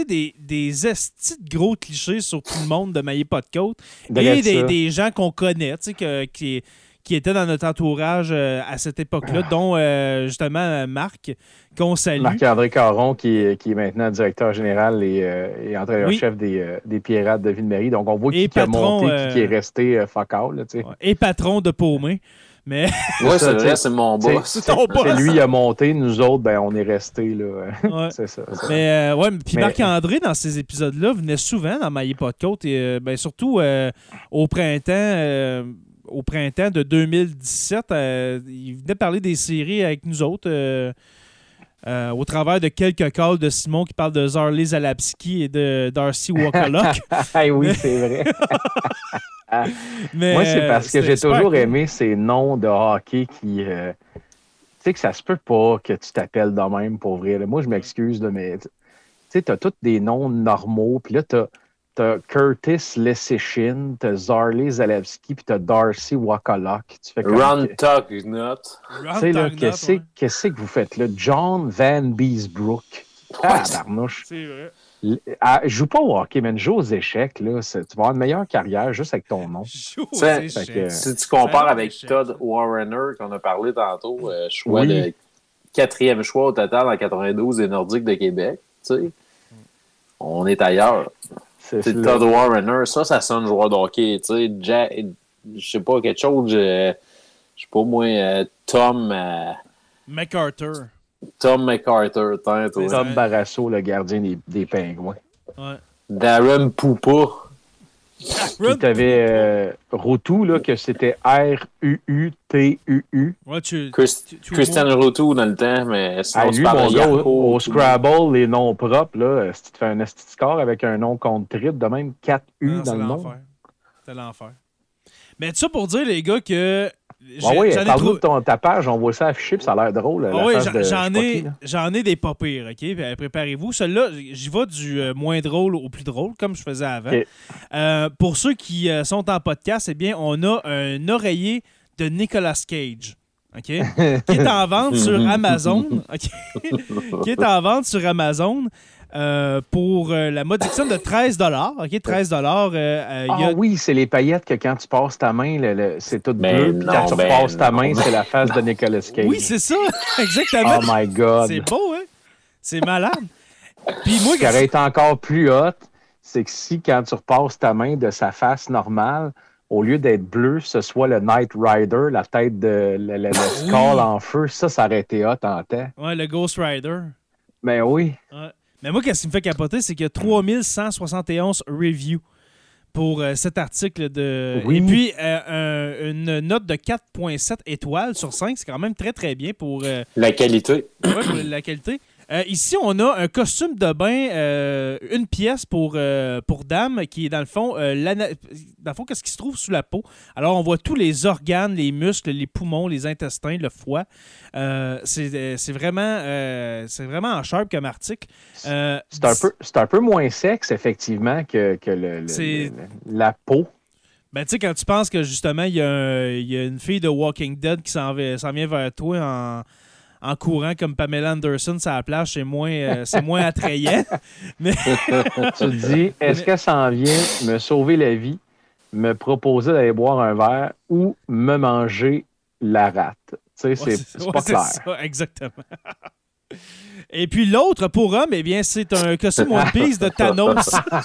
estis de gros clichés sur tout le monde de mailler pas de côte. Et des gens qu'on connaît, qui étaient dans notre entourage à cette époque-là, dont justement Marc, qu'on salue. Marc-André Caron, qui est maintenant directeur général et entraîneur-chef des Pirates de Ville-Marie. Donc, on voit qui a monté qui est resté fuck all. Là, et patron de Paumé. Mais... Oui, c'est vrai, c'est mon boss. C'est lui qui a monté, nous autres, on est restés. Là. C'est ça. Mais puis Marc-André, dans ces épisodes-là, venait souvent dans Maillé pas de côte, et surtout au printemps... Au printemps de 2017, il venait parler des séries avec nous autres au travers de quelques calls de Simon qui parle de Zarley Zalapski et de Darcy Wakalok. Oui, c'est vrai. Moi, c'est parce que j'ai toujours aimé ces noms de hockey qui... tu sais que ça se peut pas que tu t'appelles de même pour vrai. Là. Moi, je m'excuse, mais tu sais, t'as tous des noms normaux, puis là, t'as Curtis Lesichin, t'as Zarley Zalewski, puis t'as Darcy Wakalok. Ron Tugnut. Tu sais, là, qu'est-ce que vous faites là? John Van Beesbrook. Barnouche. C'est vrai. Joue pas au hockey, man. Joue aux échecs. Là. Tu vas avoir une meilleure carrière juste avec ton nom. Si tu compares avec Todd Warrener, qu'on a parlé tantôt, choix de 4e choix au total en 92 des Nordiques de Québec, tu sais, on est ailleurs. C'est Todd Warrener, ça sonne joueur de hockey. Tu sais, je sais pas, quelque chose, je sais pas moi, Tom MacArthur. Tom MacArthur, Tom Barrasso, le gardien des Pingouins. Ouais. Darren Poupa. Puis t'avais Routou, là, que c'était R-U-U-T-U-U. Ouais, Christian Routou dans le temps, mais sinon lui, mon gars, au Scrabble, les noms propres, là, si tu te fais un esti score avec un nom contre triple, de même 4 U dans le nom. C'est l'enfer. Mais tout ça pour dire, les gars, que... parle-nous de ta page, on voit ça affiché, puis ça a l'air drôle. J'en ai des pas pires, OK? Puis, préparez-vous. Celui-là, j'y vais du moins drôle au plus drôle, comme je faisais avant. Okay. Pour ceux qui sont en podcast, eh bien, on a un oreiller de Nicolas Cage. OK? Qui est en vente sur Amazon. OK? Qui est en vente sur Amazon. pour la modique de 13 $. OK, 13 $. Oui, c'est les paillettes que quand tu passes ta main, c'est tout bleu. Puis quand tu repasses ta main, c'est la face de Nicolas Cage. Oui, c'est ça. Exactement. Oh my God. C'est beau, hein? C'est malade. Puis moi, ce qui aurait été encore plus hot, c'est que si quand tu repasses ta main de sa face normale, au lieu d'être bleu, ce soit le Knight Rider, la tête de le skull en feu, ça aurait été hot en temps. Ouais, le Ghost Rider. Ben oui. Ouais. Mais moi, qu'est-ce qui me fait capoter, c'est qu'il y a 3171 reviews pour cet article de. Oui. Et puis, une note de 4,7 étoiles sur 5, c'est quand même très, très bien pour. La qualité. Oui, pour la qualité. Ici, on a un costume de bain, une pièce pour dame, qui est dans le fond, qu'est-ce qui se trouve sous la peau. Alors, on voit tous les organes, les muscles, les poumons, les intestins, le foie. C'est vraiment en sharp comme article. C'est un peu moins sexe, effectivement, que la peau. Ben, tu sais, quand tu penses que, justement, il y a une fille de Walking Dead qui s'en vient vers toi en courant comme Pamela Anderson sur la plage, c'est moins attrayant. Mais... tu te dis, est-ce qu'elle s'en vient me sauver la vie, me proposer d'aller boire un verre ou me manger la rate? Tu sais, c'est pas clair. C'est ça, exactement. Et puis l'autre, pour homme, eh bien, c'est un costume One Piece de Thanos.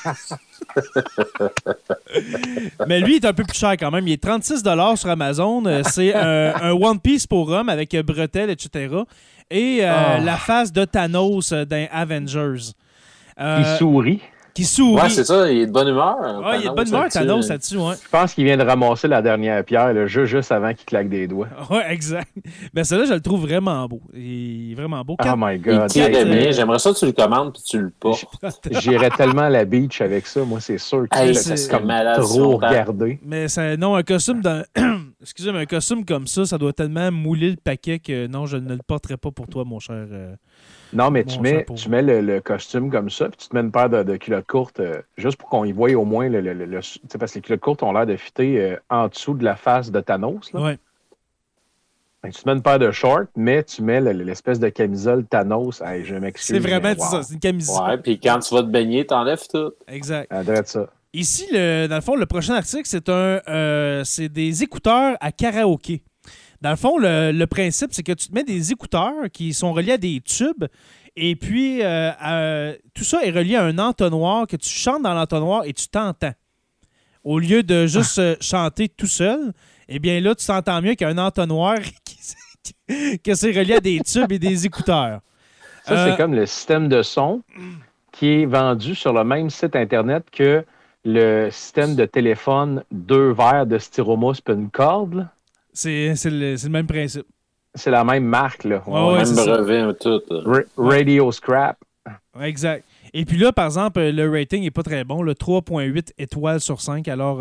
Mais lui, il est un peu plus cher quand même. Il est 36 $ sur Amazon. C'est un One Piece pour homme avec bretelles, etc. Et la face de Thanos dans Avengers. Il sourit. Qui sourit. Ouais, c'est ça, il est de bonne humeur. Ouais, il est de bonne humeur, Thanos, là-dessus. Ouais. Je pense qu'il vient de ramasser la dernière pierre le jeu juste avant qu'il claque des doigts. Ouais, exact. Ben, celui-là, je le trouve vraiment beau. Il est vraiment beau. Oh my God. J'aimerais ça que tu le commandes et tu le portes. J'irais tellement à la beach avec ça. Moi, c'est sûr que c'est comme malade, trop regardé. Mais non, un costume excusez-moi, un costume comme ça doit tellement mouler le paquet que non, je ne le porterai pas pour toi, mon cher. Non, mais tu mets le costume comme ça, puis tu te mets une paire de culottes courtes, juste pour qu'on y voie au moins parce que les culottes courtes ont l'air de fitter en dessous de la face de Thanos. Là. Ouais. Tu te mets une paire de shorts, mais tu mets l'espèce de camisole Thanos. Hey, je m'excuse. C'est vraiment ça, c'est une camisole. Ouais, puis quand tu vas te baigner, t'enlèves tout. Exact. Ça. Ici, dans le fond, le prochain article, c'est des écouteurs à karaoké. Dans le fond, le principe, c'est que tu te mets des écouteurs qui sont reliés à des tubes et puis tout ça est relié à un entonnoir que tu chantes dans l'entonnoir et tu t'entends. Au lieu de juste chanter tout seul, eh bien là, tu t'entends mieux qu'un entonnoir que c'est relié à des tubes et des écouteurs. Ça, c'est comme le système de son qui est vendu sur le même site Internet que le système de téléphone 2 verres de styromousse puis une corde. Là. C'est le même principe. C'est la même marque, là. Ouais, même brevet, tout. Radio Scrap. Exact. Et puis là, par exemple, le rating n'est pas très bon, le 3,8 étoiles sur 5. Alors,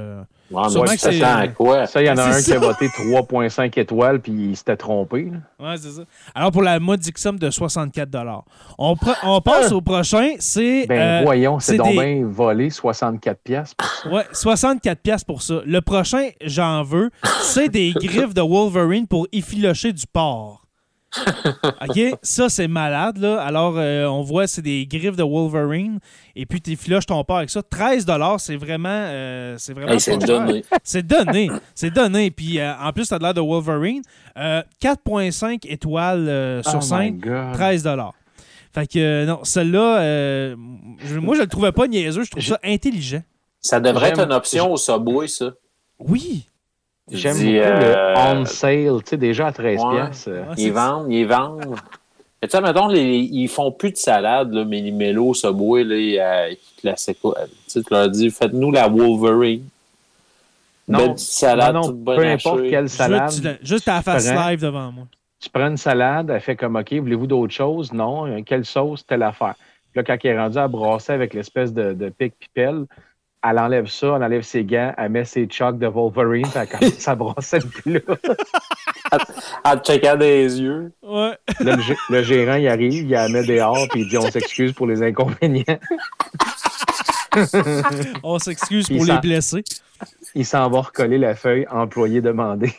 à quoi? Ça, il y en a un qui a voté 3,5 étoiles puis il s'était trompé. Oui, c'est ça. Alors, pour la modique somme de 64 $. On passe au prochain. C'est. Voyons, c'est donc bien volé 64 piastres pour ça. Oui, 64 piastres pour ça. Le prochain, j'en veux, c'est des griffes de Wolverine pour effilocher du porc. OK? Ça, c'est malade, là. Alors, on voit, c'est des griffes de Wolverine. Et puis, tu effiloches ton porc avec ça. 13 $, c'est vraiment c'est donné. C'est donné. Puis, en plus, tu as de l'air de Wolverine. 4,5 étoiles sur 5. 13 $. Fait que, non, celle-là, moi, je le trouvais pas niaiseux. Je trouve ça intelligent. Ça devrait être une option au Subway, ça. Oui. J'aime beaucoup le on sale, tu sais, déjà à 13 piastres. Ils vendent. Tu sais, mettons, ils font plus de salade, là, mais les mélos, Subway, là, tu leur dis, faites-nous la Wolverine. Non, belle petite salade, non, toute bonne peu importe quelle salade. Juste à la face live devant moi. Tu prends une salade, elle fait comme, OK, voulez-vous d'autres choses? Non. Quelle sauce? Telle affaire. Puis là, quand elle est rendue à brasser avec l'espèce de pic-pipelle, elle enlève ça, elle enlève ses gants, elle met ses chocs de Wolverine, puis elle commence à brasser le plat. Elle te checkait des yeux. Ouais. Là, le gérant, il arrive, il la met dehors, puis il dit, on s'excuse pour les inconvénients. On s'excuse Puis pour les blessés. Il s'en va recoller la feuille employé demandé.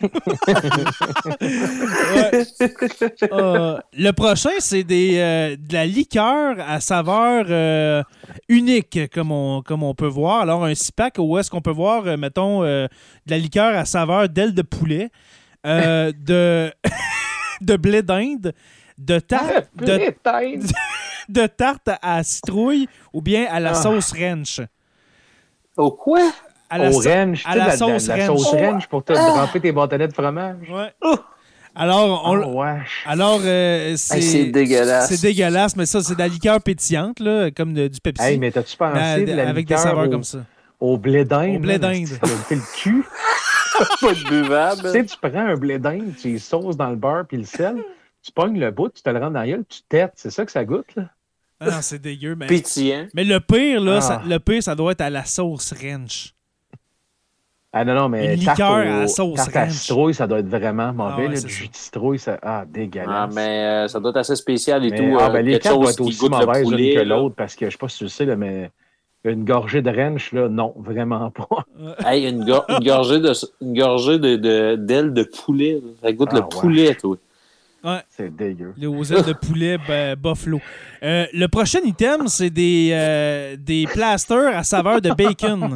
Le prochain, c'est de la liqueur à saveur unique, comme on peut voir. Alors, un 6-pack où est-ce qu'on peut voir, mettons, de la liqueur à saveur d'aile de poulet, de blé d'Inde, de tarte à citrouille ou bien à la sauce ranch. Au quoi? Au ranch, à la sauce la ranch. sauce ranch pour te tremper tes bâtonnets de fromage. Ouais. Alors, c'est dégueulasse. C'est dégueulasse, mais ça, c'est de la liqueur pétillante, là, comme du Pepsi. Hey, mais t'as-tu pensé de la avec des saveurs comme ça? Au blé d'Inde. Au blé d'Inde. Ça me fait le cul. Pas de buvable. Tu sais, tu prends un blé d'Inde, tu les sauces dans le beurre puis le sel, tu pognes le bout, tu te le rends dans la gueule, tu têtes. C'est ça que ça goûte, là? Ah non, c'est dégueu. Mais... Pétillant. Mais le pire, là, ça doit être à la sauce ranch. Ah non, mais une liqueur à la sauce tarte à ranch. citrouille, ça doit être vraiment mauvais. ouais, Du jus de citrouille, ça... dégueulasse. Ah, mais ça doit être assez spécial et mais, tout. les quelque quatre doivent chose être qui aussi goûte le mauvaises poulet, l'une que là. l'autre, parce que je sais pas si tu le sais, là, mais une gorgée de ranch, là, non, vraiment pas. Hey, une gorgée d'ailes de poulet. Là. Ça goûte le poulet, toi. Ouais. C'est dégueu. Aux ailes de poulet Buffalo. Le prochain item, c'est des plasters à saveur de bacon.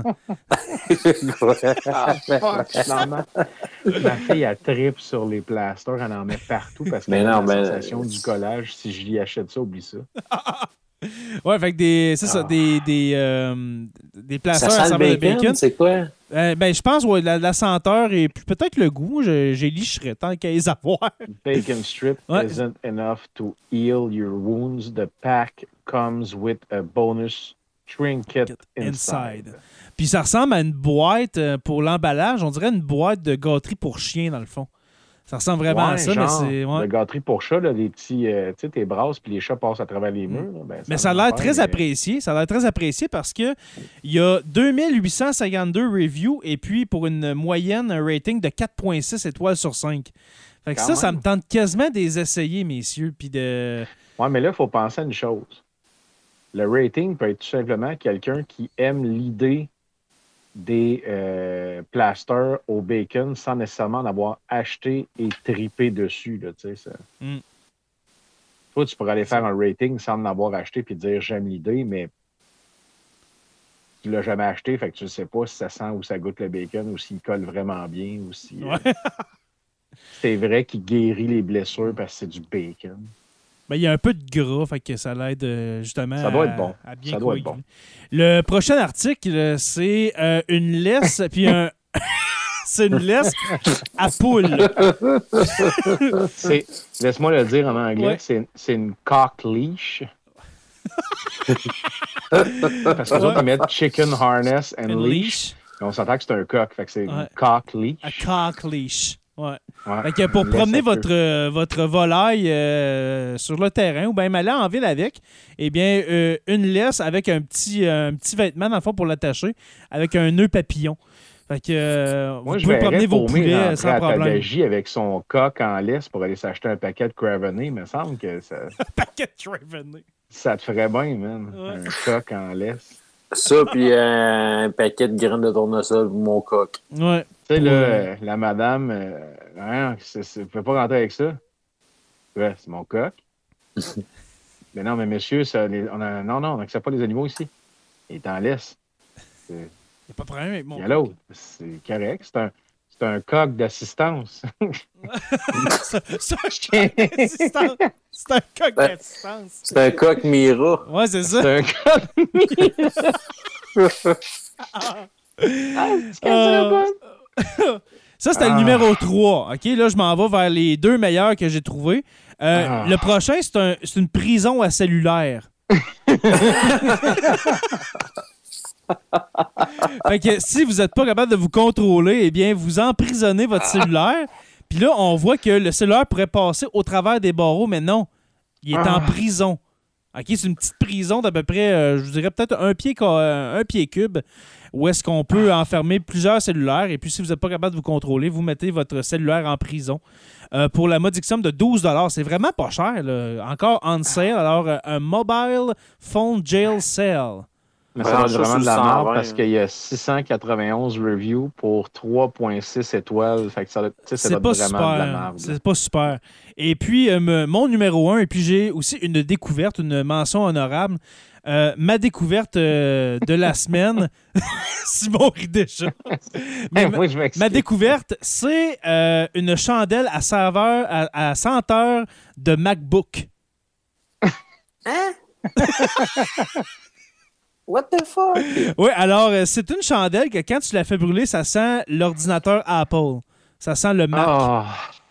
Finalement, ma fille, elle tripe sur les plasters, elle en met partout parce qu'elle a la sensation du collage. Si je lui achète ça, oublie ça. Ouais, fait que c'est ça, des plasters à saveur de bacon. C'est quoi? Je pense la senteur et peut-être le goût. J'ai licherais tant qu'à les avoir. Bacon strip isn't enough to heal your wounds. The pack comes with a bonus trinket inside. Puis ça ressemble à une boîte pour l'emballage. On dirait une boîte de gâterie pour chien, dans le fond. Ça ressemble vraiment à ça, mais c'est... De gâterie pour chat, là, les petits... tu sais, tes brasses, puis les chats passent à travers les murs. Là, mais ça a l'air très apprécié. Ça a l'air très apprécié parce que il y a 2852 reviews et puis pour une moyenne, un rating de 4,6 étoiles sur 5. Fait que ça me tente quasiment de les essayer, messieurs, puis de... Ouais, mais là, il faut penser à une chose. Le rating peut être tout simplement quelqu'un qui aime l'idée des plasters au bacon sans nécessairement en avoir acheté et tripé dessus. Là, ça. Toi, tu pourrais aller faire un rating sans en avoir acheté et dire j'aime l'idée, mais tu l'as jamais acheté, fait que tu ne sais pas si ça sent ou ça goûte le bacon ou s'il colle vraiment bien ou si c'est vrai qu'il guérit les blessures parce que c'est du bacon. Ben, il y a un peu de gras, fait que ça l'aide justement ça doit être bon. À bien ça doit être bon. Le prochain article, c'est une laisse, puis c'est une laisse à poule. Laisse-moi le dire en anglais, c'est une cock leash. Parce que les autres, ils mettent chicken harness and leash. On s'entend que c'est un coq, fait que c'est une cock leash. Un cock leash. Ouais. Fait que pour promener votre volaille sur le terrain ou bien aller en ville avec, eh bien, une laisse avec un petit vêtement, dans le fond, pour l'attacher, avec un nœud papillon. Fait que vous pouvez promener vos poulets sans problème. Tabagie avec son coq en laisse pour aller s'acheter un paquet de Craveney, il me semble que ça... Un paquet de Craveney. Ça te ferait bien, man. Ouais. Un coq en laisse. Ça, puis un paquet de graines de tournesol pour mon coq. Ouais. Tu sais, là, la madame, ne peut pas rentrer avec ça. Ouais, c'est mon coq. Mais non, mais monsieur, on n'accepte pas les animaux ici. Il est en laisse. Il n'y a pas de problème avec mon coq. Il y a l'autre. C'est correct. C'est un coq d'assistance. C'est un coq d'assistance. C'est un coq d'assistance. C'est un coq Mira. Ouais, c'est ça. C'est un coq Mira. Ça, c'était le numéro 3. OK, là, je m'en vais vers les deux meilleurs que j'ai trouvés. Le prochain, c'est une prison à cellulaire. Fait que si vous n'êtes pas capable de vous contrôler, eh bien, vous emprisonnez votre cellulaire. Puis là, on voit que le cellulaire pourrait passer au travers des barreaux, mais non. Il est en prison. OK, c'est une petite prison d'à peu près, je vous dirais peut-être un pied cube, où est-ce qu'on peut enfermer plusieurs cellulaires. Et puis, si vous n'êtes pas capable de vous contrôler, vous mettez votre cellulaire en prison pour la modique somme de 12 $. C'est vraiment pas cher, là. Encore on sale. Alors, un mobile phone jail sale. Mais ça va être vraiment de la merde 120, parce qu'il y a 691 reviews pour 3,6 étoiles. Fait que ça doit être C'est pas vraiment de la super. merde. C'est pas super. Et puis, mon numéro 1, et puis j'ai aussi une découverte, une mention honorable. Ma découverte de la semaine. Simon rit déjà. Mais Moi, je m'excuse. ma découverte, c'est une chandelle à senteur de MacBook. What the fuck? Oui, alors, c'est une chandelle que quand tu la fais brûler, ça sent l'ordinateur Apple. Ça sent le Mac. Oh,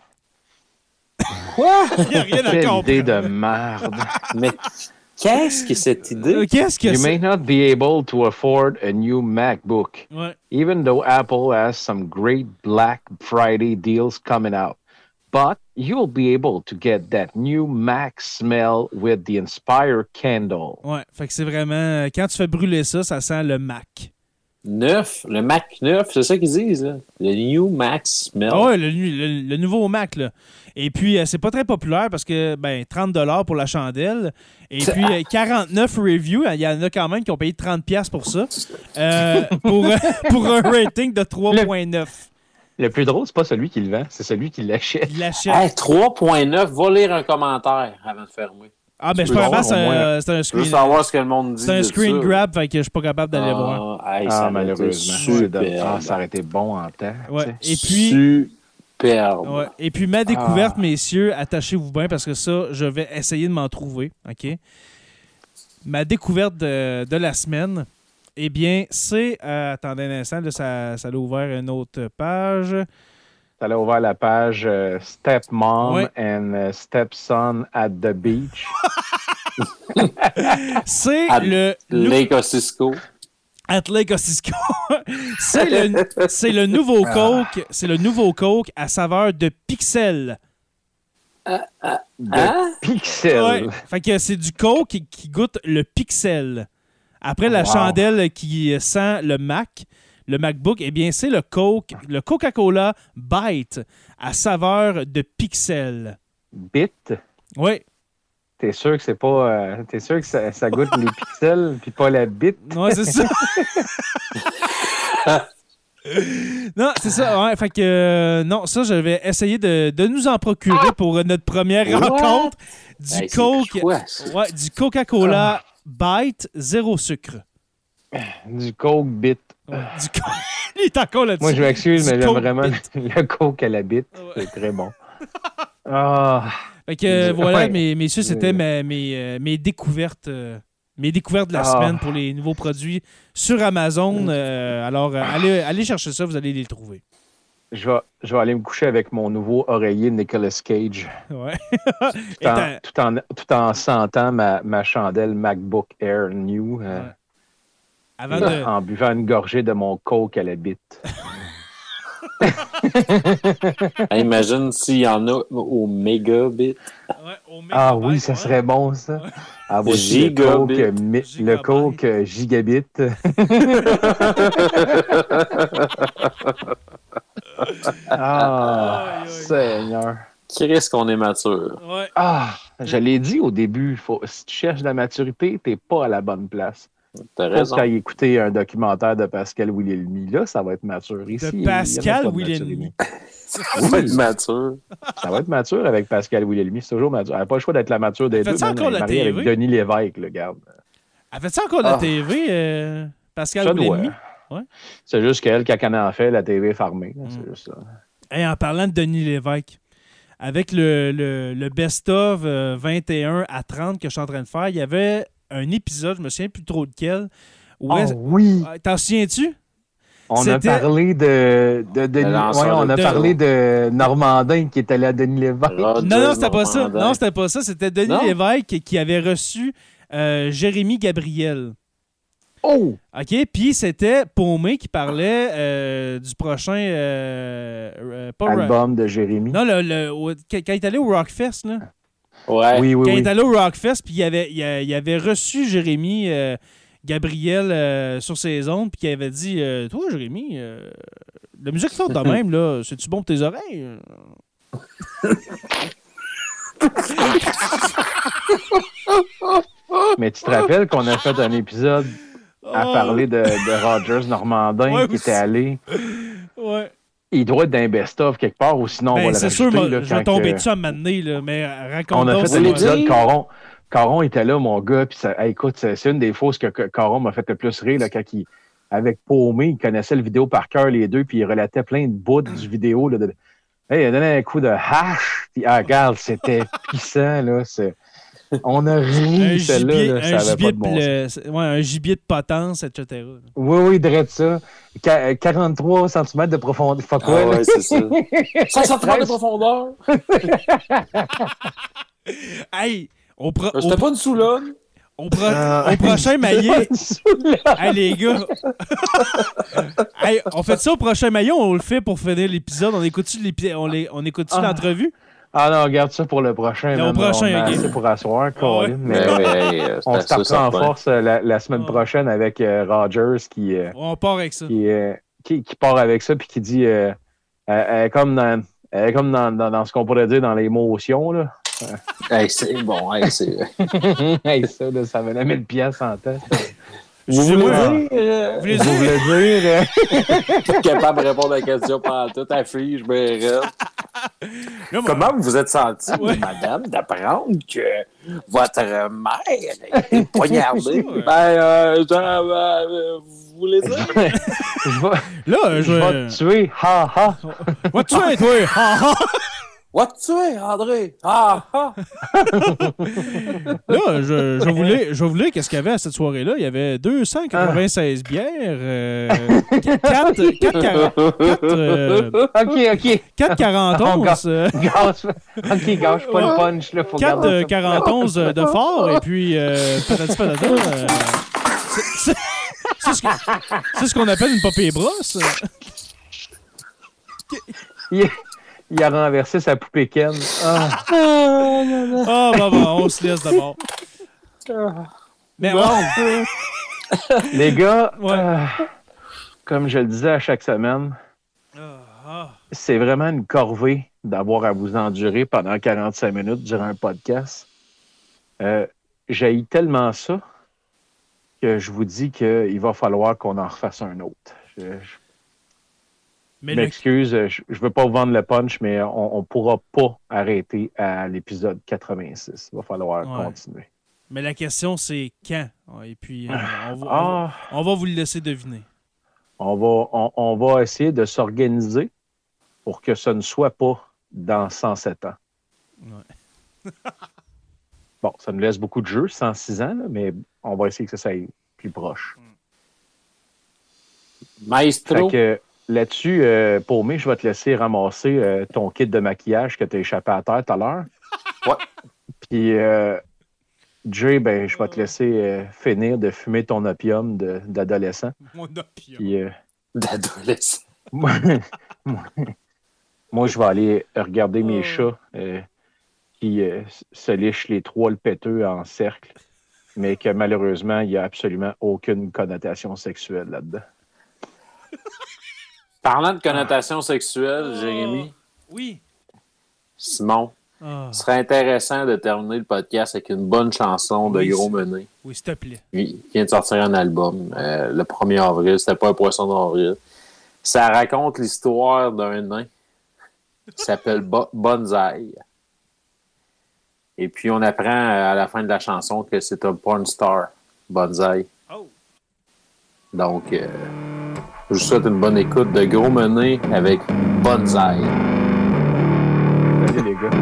Quoi? Il n'y a rien à quelle comprendre. idée de merde. Mais qu'est-ce que cette idée? Qu'est-ce que You c'est? may not be able to afford a new MacBook, Ouais. even though Apple has some great Black Friday deals coming out. But you'll be able to get that new Mac smell with the Inspire candle. Ouais, fait que c'est vraiment... Quand tu fais brûler ça, ça sent le Mac. Neuf, le Mac 9, c'est ça qu'ils disent, là. Le New Mac Smell. Ah ouais, le nouveau Mac, là. Et puis, c'est pas très populaire parce que, 30$ pour la chandelle. Et puis, 49 reviews. Il y en a quand même qui ont payé 30$ pour ça. Pour un rating de 3.9. Le plus drôle, c'est pas celui qui le vend, c'est celui qui l'achète. Il l'achète. Hey, 3.9, va lire un commentaire avant de fermer. Ah, mais je suis peux pas capable, voir, au moins. c'est un Je veux screen. savoir ce que le monde dit. C'est un de screen ça. grab, fait que je suis pas capable d'aller voir. Hey, Ah, ça aurait été malheureusement. superbe. Ça aurait été bon en temps. Ouais. tu sais. Et puis, Superbe. ouais. Et puis, ma découverte, messieurs, attachez-vous bien parce que ça, je vais essayer de m'en trouver. OK? Ma découverte de la semaine, eh bien, c'est... attendez un instant, là, ça a ouvert une autre page. Tu allais ouvert la page Stepmom Ouais. and Stepson at the beach. C'est À le... Lake Osisco. At Lake Osisco. c'est le nouveau Coke. C'est le nouveau Coke à saveur de pixel. De Pixel. Ouais. Fait que c'est du Coke qui goûte le pixel. Après la Wow. chandelle qui sent le Mac, le MacBook, eh bien c'est le Coca-Cola Bite à saveur de pixel. Bit. Oui. T'es sûr que c'est pas. T'es sûr que ça goûte les pixels puis pas la bite? Ouais, c'est ça. Non, c'est ça. Ouais, fait que non, ça, je vais essayer de nous en procurer pour notre première rencontre du Hey, c'est Coke. quoi, ça? Ouais, du Coca-Cola Bite zéro sucre. Du Coke bit. Ouais, Il est encore là-dessus. Moi, je m'excuse, Du mais j'aime Coke vraiment bit. le Coke à la bite. Ouais. C'est très bon. Ah. Fait que voilà, Ouais. messieurs, c'était mes découvertes. Mes découvertes de la semaine pour les nouveaux produits sur Amazon. Alors, allez chercher ça, vous allez les trouver. Je vais aller me coucher avec mon nouveau oreiller Nicolas Cage. Ouais. Tout en sentant ma chandelle MacBook Air New. Avant de... En buvant une gorgée de mon Coke à la bite. Hey, imagine s'il y en a au mégabit. Ah oui, ça serait bon, ça. Ouais. Ah, voici Gigabit. le Coke Gigabit. Ah, Aïe, aïe. Seigneur. Qu'est-ce qu'on est mature? Ouais. Ah, je l'ai dit au début, si tu cherches de la maturité, t'es pas à la bonne place. T'as Faut raison. que t'ailles écouter un documentaire de Pascal Wilhelmy. Là, ça va être mature. Ici, il y en a Pascal pas de Wilhelmy. maturité. Faut être mature. Ça va être mature avec Pascal Wilhelmy. C'est toujours mature. Elle n'a pas le choix d'être la mature des deux. Faites-tu même, encore elle est la mariée TV? avec Denis Lévesque, le garde. Elle fait ça encore de la TV, Pascal Ça doit. Wilhelmy? Ouais. C'est juste qu'elle, quand elle en fait, la TV est fermée. C'est juste ça. Hey, en parlant de Denis Lévesque, avec le best-of 21 à 30 que je suis en train de faire, il y avait un épisode, je me souviens plus trop lequel. Où Oui! T'en souviens-tu? On a C'était- parlé de Denis. lanceur Ouais, on a de- parlé de Normandin qui est allé à Denis Lévesque. Roger Non, c'était pas ça. Normandin. Non, c'était pas ça. C'était Denis Non? Lévesque qui avait reçu Jérémy Gabriel. Oh! OK? Puis c'était Paumé qui parlait du prochain... pas Album de Jérémy. Non, quand il est allé au Rockfest, là. Ouais. Oui, oui, Quand il oui. est allé au Rockfest, puis il avait reçu Jérémy Gabriel sur ses ondes, puis il avait dit toi, Jérémy, la musique forte de même, là, c'est-tu bon pour tes oreilles? Mais tu te rappelles qu'on a fait un épisode à parler de Rogers Normandin qui était allé. Ouais. Il doit être d'un best-of quelque part, ou sinon on va le c'est rajouter. sûr, Là, je vais tomber dessus à m'amener, là, mais raconte-nous. On a fait l'épisode Caron était là, mon gars, puis écoute, c'est une des fausses que Caron m'a fait le plus rire, là, quand avec Paumé, il connaissait le vidéo par cœur, les deux, puis il relatait plein de bouts du vidéo. Là, il a donné un coup de hache, puis regarde, c'était puissant, là, on a ri, celle-là, ça avait pas de bon sens. Un gibier de potence, etc. Oui, direct ça. 43 cm de profondeur. Fuck quoi, ouais, c'est ça. 5 cm de profondeur. Hey, c'était pas une soulonne. Au prochain maillet. Hey, les gars. Hey, on fait ça au prochain maillet, on le fait pour finir l'épisode. On écoute-tu l'entrevue? Ah non, regarde ça pour le prochain. Au prochain, c'est pour asseoir, ouais. Mais on startera en force la semaine prochaine avec Rogers qui on part avec ça. Qui part avec ça puis qui dit comme dans ce qu'on pourrait dire dans l'émotion là. Hey, c'est bon, hey, c'est hey, ça là, ça venait 1000 pièces en tête. Vous voulez dire? Pas capable de répondre à la question pendant tout, ta fille, je me rêve. Comment vous vous êtes senti, madame, d'apprendre que votre mère a été poignardée? Vous voulez dire? Je vais te tuer, ha ha! Va te tuer, toi, ha ha! Va te tuer, André! Ha ha! Là, je voulais qu'est-ce qu'il y avait à cette soirée-là? Il y avait 296 bières, 4,41. OK, gâche pas le punch. 4,41 de fort, et puis c'est ce qu'on appelle une popée brosse. Il a renversé sa poupée Ken. On se laisse d'abord. Mais les gars, comme je le disais à chaque semaine, c'est vraiment une corvée d'avoir à vous endurer pendant 45 minutes durant un podcast. J'haïs tellement ça que je vous dis qu'il va falloir qu'on en refasse un autre. Je m'excuse, je ne veux pas vous vendre le punch, mais on ne pourra pas arrêter à l'épisode 86. Il va falloir continuer. Mais la question, c'est quand? Et puis, on va vous le laisser deviner. On va essayer de s'organiser pour que ce ne soit pas dans 107 ans. Ouais. Bon, ça nous laisse beaucoup de jeux, 106 ans, là, mais on va essayer que ça aille plus proche. Maestro. Fait que, là-dessus, Paumé, je vais te laisser ramasser ton kit de maquillage que tu as échappé à terre tout à l'heure. Ouais. Puis, Jay, je vais te laisser finir de fumer ton opium d'adolescent. Mon opium. Puis, d'adolescent. Moi, je vais aller regarder mes chats qui se lichent les trois le péteux en cercle, mais que malheureusement, il n'y a absolument aucune connotation sexuelle là-dedans. Parlant de connotation sexuelle, Jérémy. Oui. Simon, ce serait intéressant de terminer le podcast avec une bonne chanson de Gros Mené. Oui, s'il te plaît. Il vient de sortir un album le 1er avril. C'était pas un poisson d'avril. Ça raconte l'histoire d'un nain qui s'appelle Bonsaï. Et puis, on apprend à la fin de la chanson que c'est un porn star, Bonsaï. Oh. Donc, je vous souhaite une bonne écoute de Gros Mené avec Bonsaï. Salut les gars.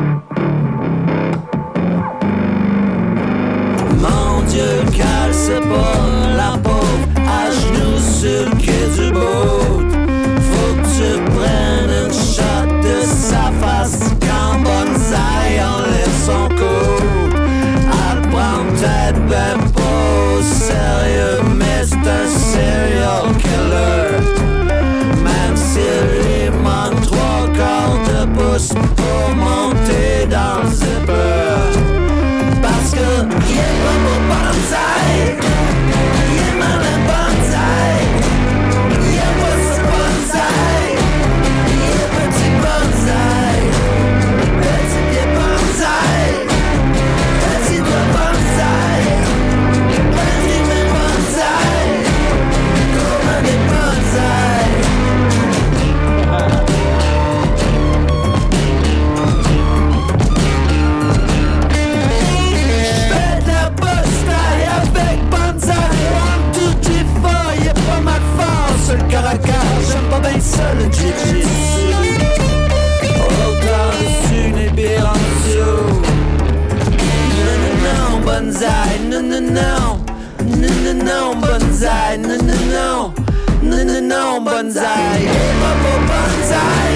Mon Dieu, qu'elle c'est pas la pauvre à genoux sur le quai du bout. Faut que tu prennes une shot de sa face quand Bonsaï enlève son coude. Elle prend peut-être ben pas au sérieux, mais c'est un serial killer. Même s'il lui manque 3/4 de pouce pour monter dans le zipper. Parce que il est pas beau Bonsaï, il est malin Bonsaï. non bonsaï. Hip hop au bonsaï.